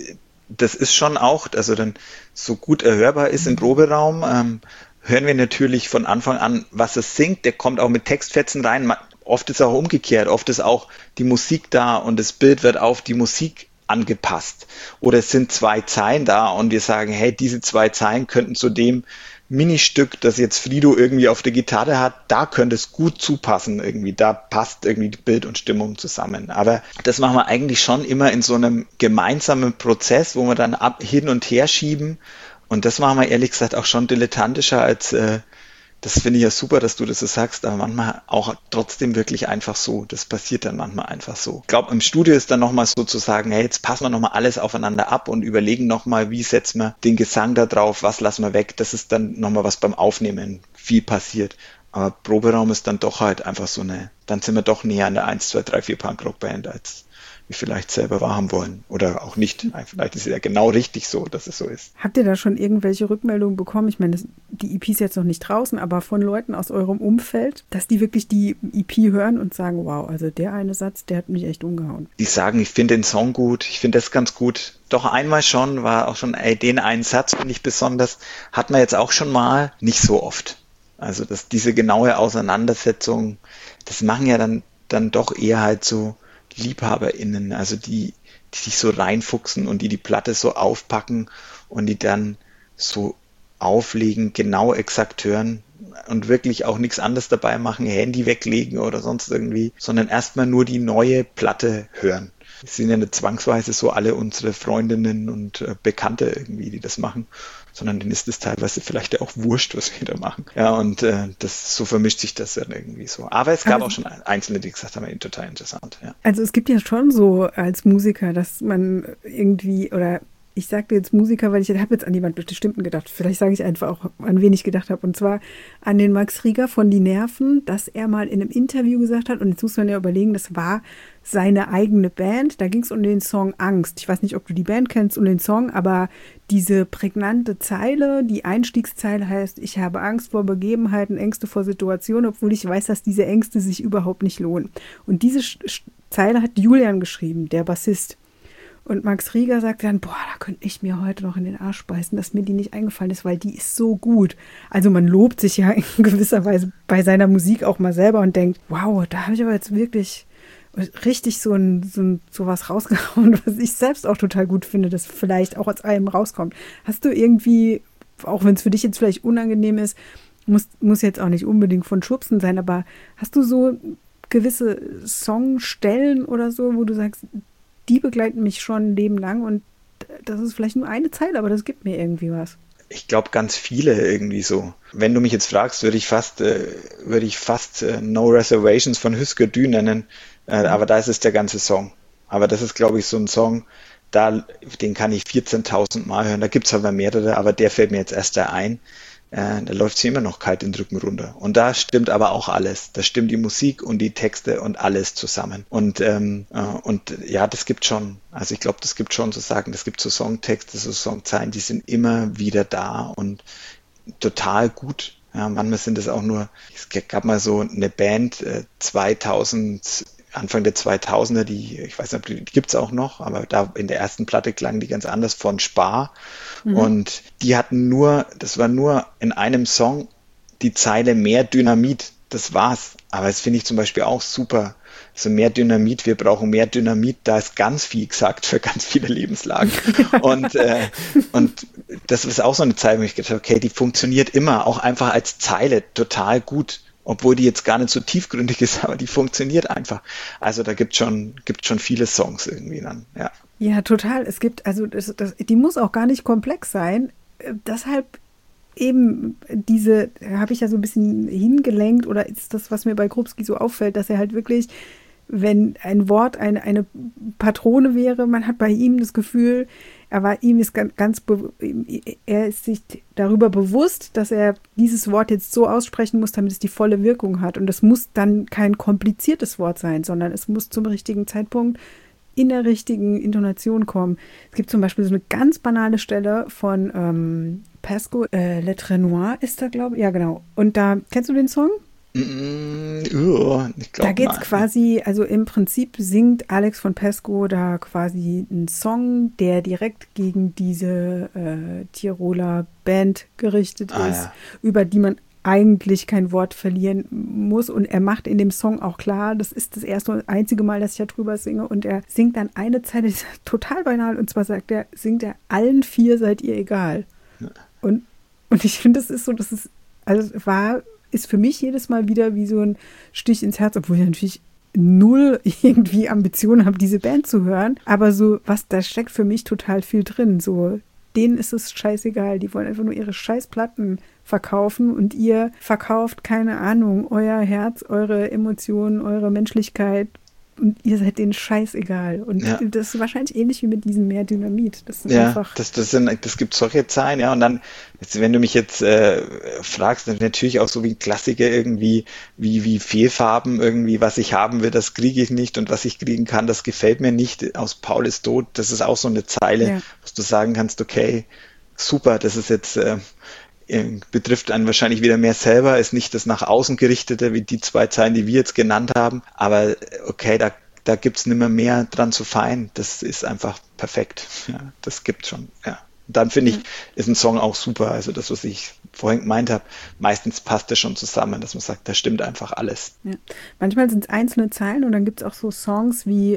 das ist schon auch, also dann so gut erhörbar ist im Proberaum, hören wir natürlich von Anfang an, was es singt. Der kommt auch mit Textfetzen rein. Oft ist auch umgekehrt, oft ist auch die Musik da und das Bild wird auf die Musik angepasst. Oder es sind 2 Zeilen da und wir sagen, hey, diese 2 Zeilen könnten zu dem Ministück, das jetzt Frido irgendwie auf der Gitarre hat, da könnte es gut zupassen irgendwie. Da passt irgendwie Bild und Stimmung zusammen. Aber das machen wir eigentlich schon immer in so einem gemeinsamen Prozess, wo wir dann hin und her schieben. Und das machen wir ehrlich gesagt auch schon dilettantischer als das finde ich ja super, dass du das so sagst, aber manchmal auch trotzdem wirklich einfach so. Das passiert dann manchmal einfach so. Ich glaube, im Studio ist dann nochmal so zu sagen, hey, jetzt passen wir nochmal alles aufeinander ab und überlegen nochmal, wie setzen wir den Gesang da drauf, was lassen wir weg. Das ist dann nochmal, was beim Aufnehmen viel passiert. Aber Proberaum ist dann doch halt einfach so dann sind wir doch näher an der 1, 2, 3, 4 Punkrock-Band, als wir vielleicht selber wahrhaben wollen. Oder auch nicht. Vielleicht ist es ja genau richtig so, dass es so ist. Habt ihr da schon irgendwelche Rückmeldungen bekommen? Ich meine, die EP ist jetzt noch nicht draußen, aber von Leuten aus eurem Umfeld, dass die wirklich die EP hören und sagen, wow, also der eine Satz, der hat mich echt umgehauen. Die sagen, ich finde den Song gut, ich finde das ganz gut. Doch einmal schon, war auch schon, den einen Satz finde ich besonders, hat man jetzt auch schon mal, nicht so oft. Also diese genaue Auseinandersetzung, das machen ja dann doch eher halt so LiebhaberInnen, also die sich so reinfuchsen und die Platte so aufpacken und die dann so auflegen, genau exakt hören und wirklich auch nichts anderes dabei machen, Handy weglegen oder sonst irgendwie, sondern erstmal nur die neue Platte hören. Es sind ja nicht zwangsweise so alle unsere Freundinnen und Bekannte irgendwie, die das machen, sondern denen ist es teilweise vielleicht auch wurscht, was wir da machen. Ja, und so vermischt sich das dann irgendwie so. Aber es gab auch schon Einzelne, die gesagt haben, total interessant. Ja. Also es gibt ja schon so als Musiker, dass man irgendwie, oder ich sagte jetzt Musiker, weil ich habe jetzt an jemanden bestimmten gedacht. Vielleicht sage ich einfach auch, an wen ich gedacht habe. Und zwar an den Max Rieger von Die Nerven, dass er mal in einem Interview gesagt hat, und jetzt muss man ja überlegen, das war seine eigene Band. Da ging es um den Song Angst. Ich weiß nicht, ob du die Band kennst, um den Song, aber diese prägnante Zeile, die Einstiegszeile heißt, ich habe Angst vor Begebenheiten, Ängste vor Situationen, obwohl ich weiß, dass diese Ängste sich überhaupt nicht lohnen. Und diese Zeile hat Julian geschrieben, der Bassist. Und Max Rieger sagt dann, boah, da könnte ich mir heute noch in den Arsch beißen, dass mir die nicht eingefallen ist, weil die ist so gut. Also man lobt sich ja in gewisser Weise bei seiner Musik auch mal selber und denkt, wow, da habe ich aber jetzt wirklich richtig so was rausgehauen, was ich selbst auch total gut finde, das vielleicht auch aus allem rauskommt. Hast du irgendwie, auch wenn es für dich jetzt vielleicht unangenehm ist, muss jetzt auch nicht unbedingt von Schubsen sein, aber hast du so gewisse Songstellen oder so, wo du sagst, die begleiten mich schon ein Leben lang und das ist vielleicht nur eine Zeile, aber das gibt mir irgendwie was. Ich glaube, ganz viele irgendwie so. Wenn du mich jetzt fragst, würde ich fast No Reservations von Husker Du nennen, aber da ist es der ganze Song. Aber das ist, glaube ich, so ein Song, den kann ich 14.000 Mal hören. Da gibt's aber mehrere, aber der fällt mir jetzt erst da ein. Da läuft sie immer noch kalt den Rücken runter. Und da stimmt aber auch alles. Da stimmt die Musik und die Texte und alles zusammen. Und ja, das gibt schon, also ich glaube, das gibt schon zu sagen, das gibt so Songtexte, so Songzeilen, die sind immer wieder da und total gut. Ja, manchmal sind es auch nur, es gab mal so eine Band, 2000, Anfang der 2000er, ich weiß nicht, die gibt's auch noch, aber da in der ersten Platte klangen die ganz anders, von Spar. Und die hatten das war nur in einem Song die Zeile mehr Dynamit, das war's. Aber das finde ich zum Beispiel auch super. So mehr Dynamit, wir brauchen mehr Dynamit, da ist ganz viel gesagt für ganz viele Lebenslagen. Und das ist auch so eine Zeile, wo ich gedacht habe, okay, die funktioniert immer, auch einfach als Zeile total gut. Obwohl die jetzt gar nicht so tiefgründig ist, aber die funktioniert einfach. Also da gibt schon viele Songs irgendwie dann, ja. Ja, total. Es gibt, also die muss auch gar nicht komplex sein. Deshalb eben habe ich ja so ein bisschen hingelenkt, oder ist das, was mir bei Krupski so auffällt, dass er halt wirklich, wenn ein Wort eine Patrone wäre, man hat bei ihm das Gefühl, er ist sich darüber bewusst, dass er dieses Wort jetzt so aussprechen muss, damit es die volle Wirkung hat. Und es muss dann kein kompliziertes Wort sein, sondern es muss zum richtigen Zeitpunkt in der richtigen Intonation kommen. Es gibt zum Beispiel so eine ganz banale Stelle von Pasco, Le Trenoir ist da, glaube ich. Ja, genau. Und da, kennst du den Song? Ich glaub, da geht's quasi, also im Prinzip singt Alex von Pesco da quasi einen Song, der direkt gegen diese Tiroler Band gerichtet ist, ja. Über die man eigentlich kein Wort verlieren muss. Und er macht in dem Song auch klar, das ist das erste und einzige Mal, dass ich da drüber singe. Und er singt dann eine Zeile, die ist total banal, und zwar singt er, allen 4 seid ihr egal. Ja. Und ich finde, ist für mich jedes Mal wieder wie so ein Stich ins Herz, obwohl ich natürlich null irgendwie Ambitionen habe, diese Band zu hören. Aber so, da steckt für mich total viel drin. So, denen ist es scheißegal. Die wollen einfach nur ihre Scheißplatten verkaufen und ihr verkauft, keine Ahnung, euer Herz, eure Emotionen, eure Menschlichkeit. Und ihr seid denen scheißegal. Und das ist wahrscheinlich ähnlich wie mit diesem Mehr Dynamit. Das sind einfach. Das gibt solche Zahlen, ja. Und dann, wenn du mich jetzt fragst, dann natürlich auch so wie ein Klassiker irgendwie, wie Fehlfarben irgendwie, was ich haben will, das kriege ich nicht, und was ich kriegen kann, das gefällt mir nicht. Aus Paul ist tot, das ist auch so eine Zeile, wo du sagen kannst, okay, super, das ist jetzt betrifft einen wahrscheinlich wieder mehr selber, ist nicht das nach außen gerichtete, wie die 2 Zeilen, die wir jetzt genannt haben, aber okay, da gibt's nimmer mehr dran zu feilen, das ist einfach perfekt, ja, das gibt's schon, ja. Und dann finde ich, ist ein Song auch super, also das, was ich vorhin gemeint habe, meistens passt das schon zusammen, dass man sagt, da stimmt einfach alles. Ja. Manchmal sind es einzelne Zeilen und dann gibt es auch so Songs wie,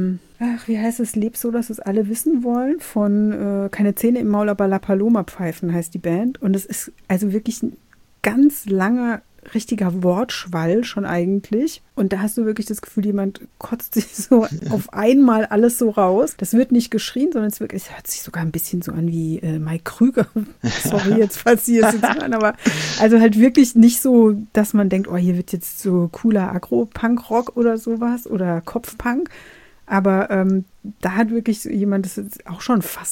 wie heißt es, Leb so, dass es alle wissen wollen, von Keine Zähne im Maul, aber La Paloma pfeifen heißt die Band. Und es ist also wirklich ein ganz langer, richtiger Wortschwall schon eigentlich. Und da hast du wirklich das Gefühl, jemand kotzt sich so auf einmal alles so raus. Das wird nicht geschrien, sondern es hört sich sogar ein bisschen so an wie Mike Krüger. Sorry jetzt, falls Sie es jetzt hören, aber also halt wirklich nicht so, dass man denkt, oh, hier wird jetzt so cooler Agro-Punk-Rock oder sowas oder Kopfpunk. Aber da hat wirklich so jemand, das ist auch schon fast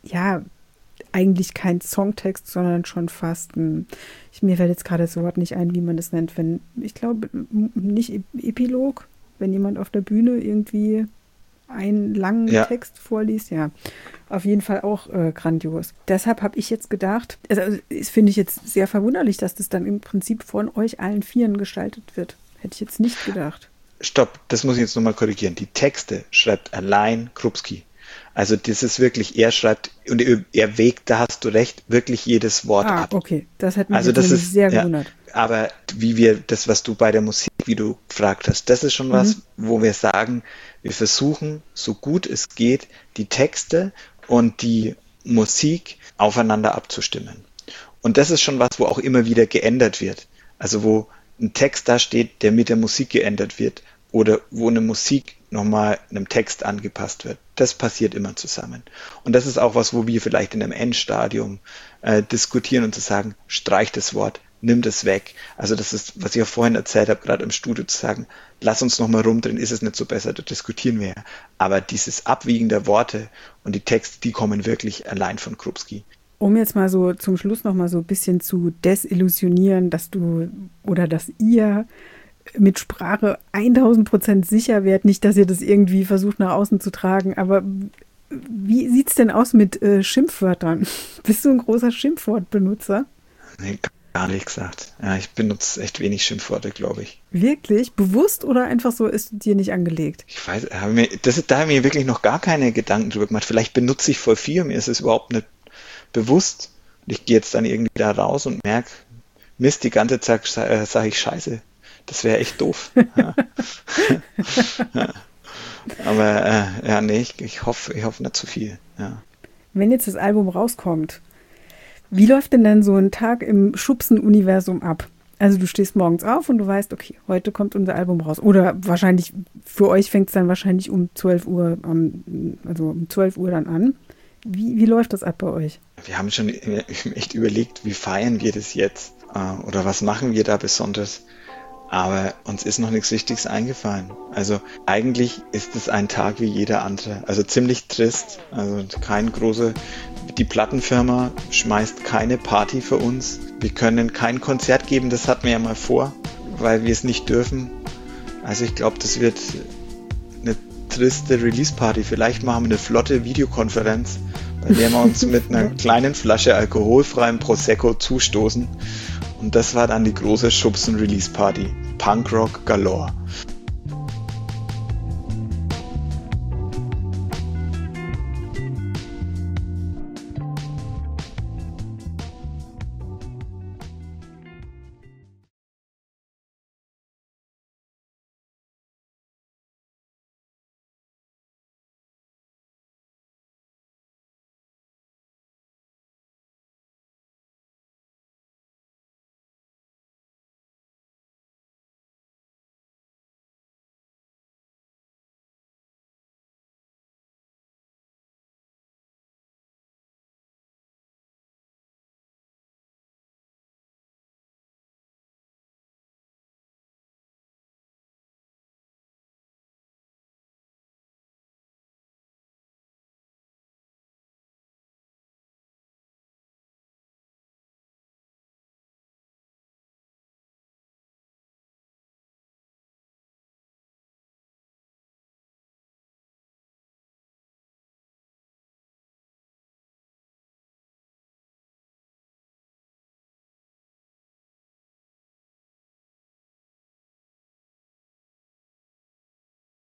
eigentlich kein Songtext, sondern schon fast mir fällt jetzt gerade das Wort nicht ein, wie man das nennt, ich glaube, nicht Epilog, wenn jemand auf der Bühne irgendwie einen langen Text vorliest, ja, auf jeden Fall auch grandios. Deshalb habe ich jetzt gedacht, also das finde ich jetzt sehr verwunderlich, dass das dann im Prinzip von euch allen 4 gestaltet wird. Hätte ich jetzt nicht gedacht. Stopp, das muss ich jetzt nochmal korrigieren. Die Texte schreibt allein Krupski. Also das ist wirklich, er schreibt und er wägt, da hast du recht, wirklich jedes Wort ab. Okay, das hat mich sehr gewundert. Aber das, was du bei der Musik, wie du gefragt hast, das ist schon was, wo wir sagen, wir versuchen, so gut es geht, die Texte und die Musik aufeinander abzustimmen. Und das ist schon was, wo auch immer wieder geändert wird. Also wo ein Text da steht, der mit der Musik geändert wird, oder wo eine Musik nochmal einem Text angepasst wird. Das passiert immer zusammen. Und das ist auch was, wo wir vielleicht in einem Endstadium diskutieren und zu sagen, streich das Wort, nimm das weg. Also das ist, was ich ja vorhin erzählt habe, gerade im Studio zu sagen, lass uns nochmal rumdrehen, ist es nicht so besser, da diskutieren wir ja. Aber dieses Abwiegen der Worte und die Texte, die kommen wirklich allein von Krupski. Um jetzt mal so zum Schluss nochmal so ein bisschen zu desillusionieren, dass du oder dass ihr mit Sprache 1000% sicher werdet, nicht, dass ihr das irgendwie versucht nach außen zu tragen, aber wie sieht's denn aus mit Schimpfwörtern? Bist du ein großer Schimpfwortbenutzer? Nee, gar nicht gesagt. Ja, ich benutze echt wenig Schimpfworte, glaube ich. Wirklich? Bewusst oder einfach so ist dir nicht angelegt? Ich weiß, da habe ich mir wirklich noch gar keine Gedanken drüber gemacht. Vielleicht benutze ich voll viel, mir ist es überhaupt nicht bewusst. Und ich gehe jetzt dann irgendwie da raus und merke, Mist, die ganze Zeit sage ich Scheiße. Das wäre echt doof. Ja. Aber nee, ich hoffe nicht zu viel. Ja. Wenn jetzt das Album rauskommt, wie läuft denn dann so ein Tag im Schubsen-Universum ab? Also du stehst morgens auf und du weißt, okay, heute kommt unser Album raus. Oder wahrscheinlich, für euch fängt es dann wahrscheinlich um 12 Uhr, also um 12 Uhr dann an. Wie läuft das ab bei euch? Wir haben schon echt überlegt, wie feiern wir das jetzt? Oder was machen wir da besonders? Aber uns ist noch nichts Wichtiges eingefallen. Also eigentlich ist es ein Tag wie jeder andere. Also ziemlich trist. Also die Plattenfirma schmeißt keine Party für uns. Wir können kein Konzert geben, das hatten wir ja mal vor, weil wir es nicht dürfen. Also ich glaube, das wird eine triste Release-Party. Vielleicht machen wir eine flotte Videokonferenz, bei der wir uns mit einer kleinen Flasche alkoholfreiem Prosecco zustoßen. Und das war dann die große Schubsen-Release-Party. Punkrock galore.